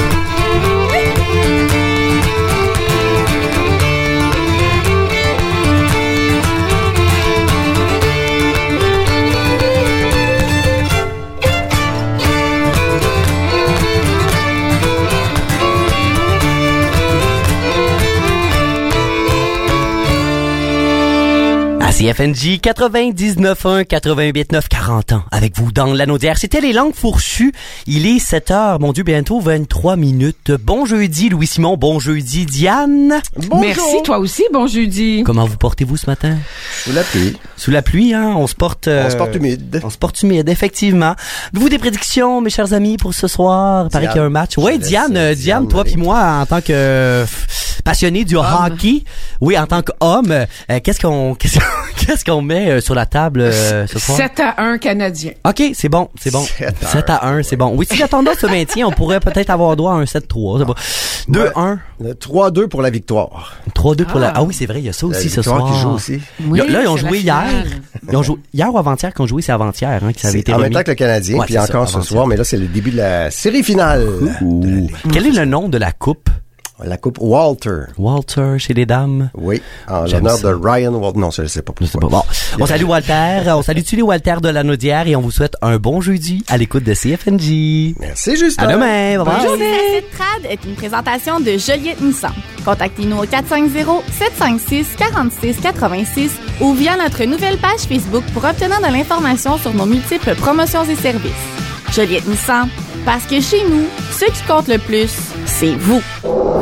À C F N J quatre-vingt-dix-neuf un, quatre-vingt-huit neuf, quarante ans avec vous dans l'Anaudière. C'était les langues fourchues. Il est sept heures, mon Dieu, bientôt vingt-trois minutes. Bon jeudi, Louis-Simon. Bon jeudi, Diane. Bonjour. Merci, toi aussi. Bon jeudi. Comment vous portez-vous ce matin? Sous la pluie. Sous la pluie, hein? On se porte... Euh, on se porte humide. On se porte humide, effectivement. Vous, des prédictions, mes chers amis, pour ce soir? Il paraît qu'il y a un match. Oui, Diane, euh, Diane, toi puis moi, en tant que euh, passionné du homme. Hockey, oui, en tant qu'homme, euh, qu'est-ce qu'on... Qu'est-ce Qu'est-ce qu'on met euh, sur la table euh, ce soir? sept à un Canadien. OK, c'est bon, c'est bon. sept à un, c'est bon. Oui, si la tendance se maintient, on pourrait peut-être avoir droit à un sept trois. deux un. Ouais. trois deux pour la victoire. trois deux pour ah. la... Ah oui, c'est vrai, il y a ça aussi ce soir. qui joue aussi. Oui, là, ils ont joué hier. Ils ont joué hier ou avant-hier qu'on jouait, c'est avant-hier hein, que ça avait été en remis. même temps que le Canadien, ouais, puis encore ça, ce soir, mais là, c'est le début de la série finale. De Quel est le nom de la coupe? La coupe Walter. Walter chez les dames. Oui, en l'honneur de Ryan Walter. Non, je ne sais pas pourquoi. Pas. Bon, on salue Walter. On salue tous les Walter de la Naudière et on vous souhaite un bon jeudi à l'écoute de C F N J. Merci, Justin. À demain. Bye bye. Bonjour. Trad est une présentation de Joliette Nissan. Contactez-nous au quatre cinq zéro, sept cinq six, quatre six quatre six ou via notre nouvelle page Facebook pour obtenir de l'information sur nos multiples promotions et services. Joliette Nissan, parce que chez nous, ce qui compte le plus, c'est vous.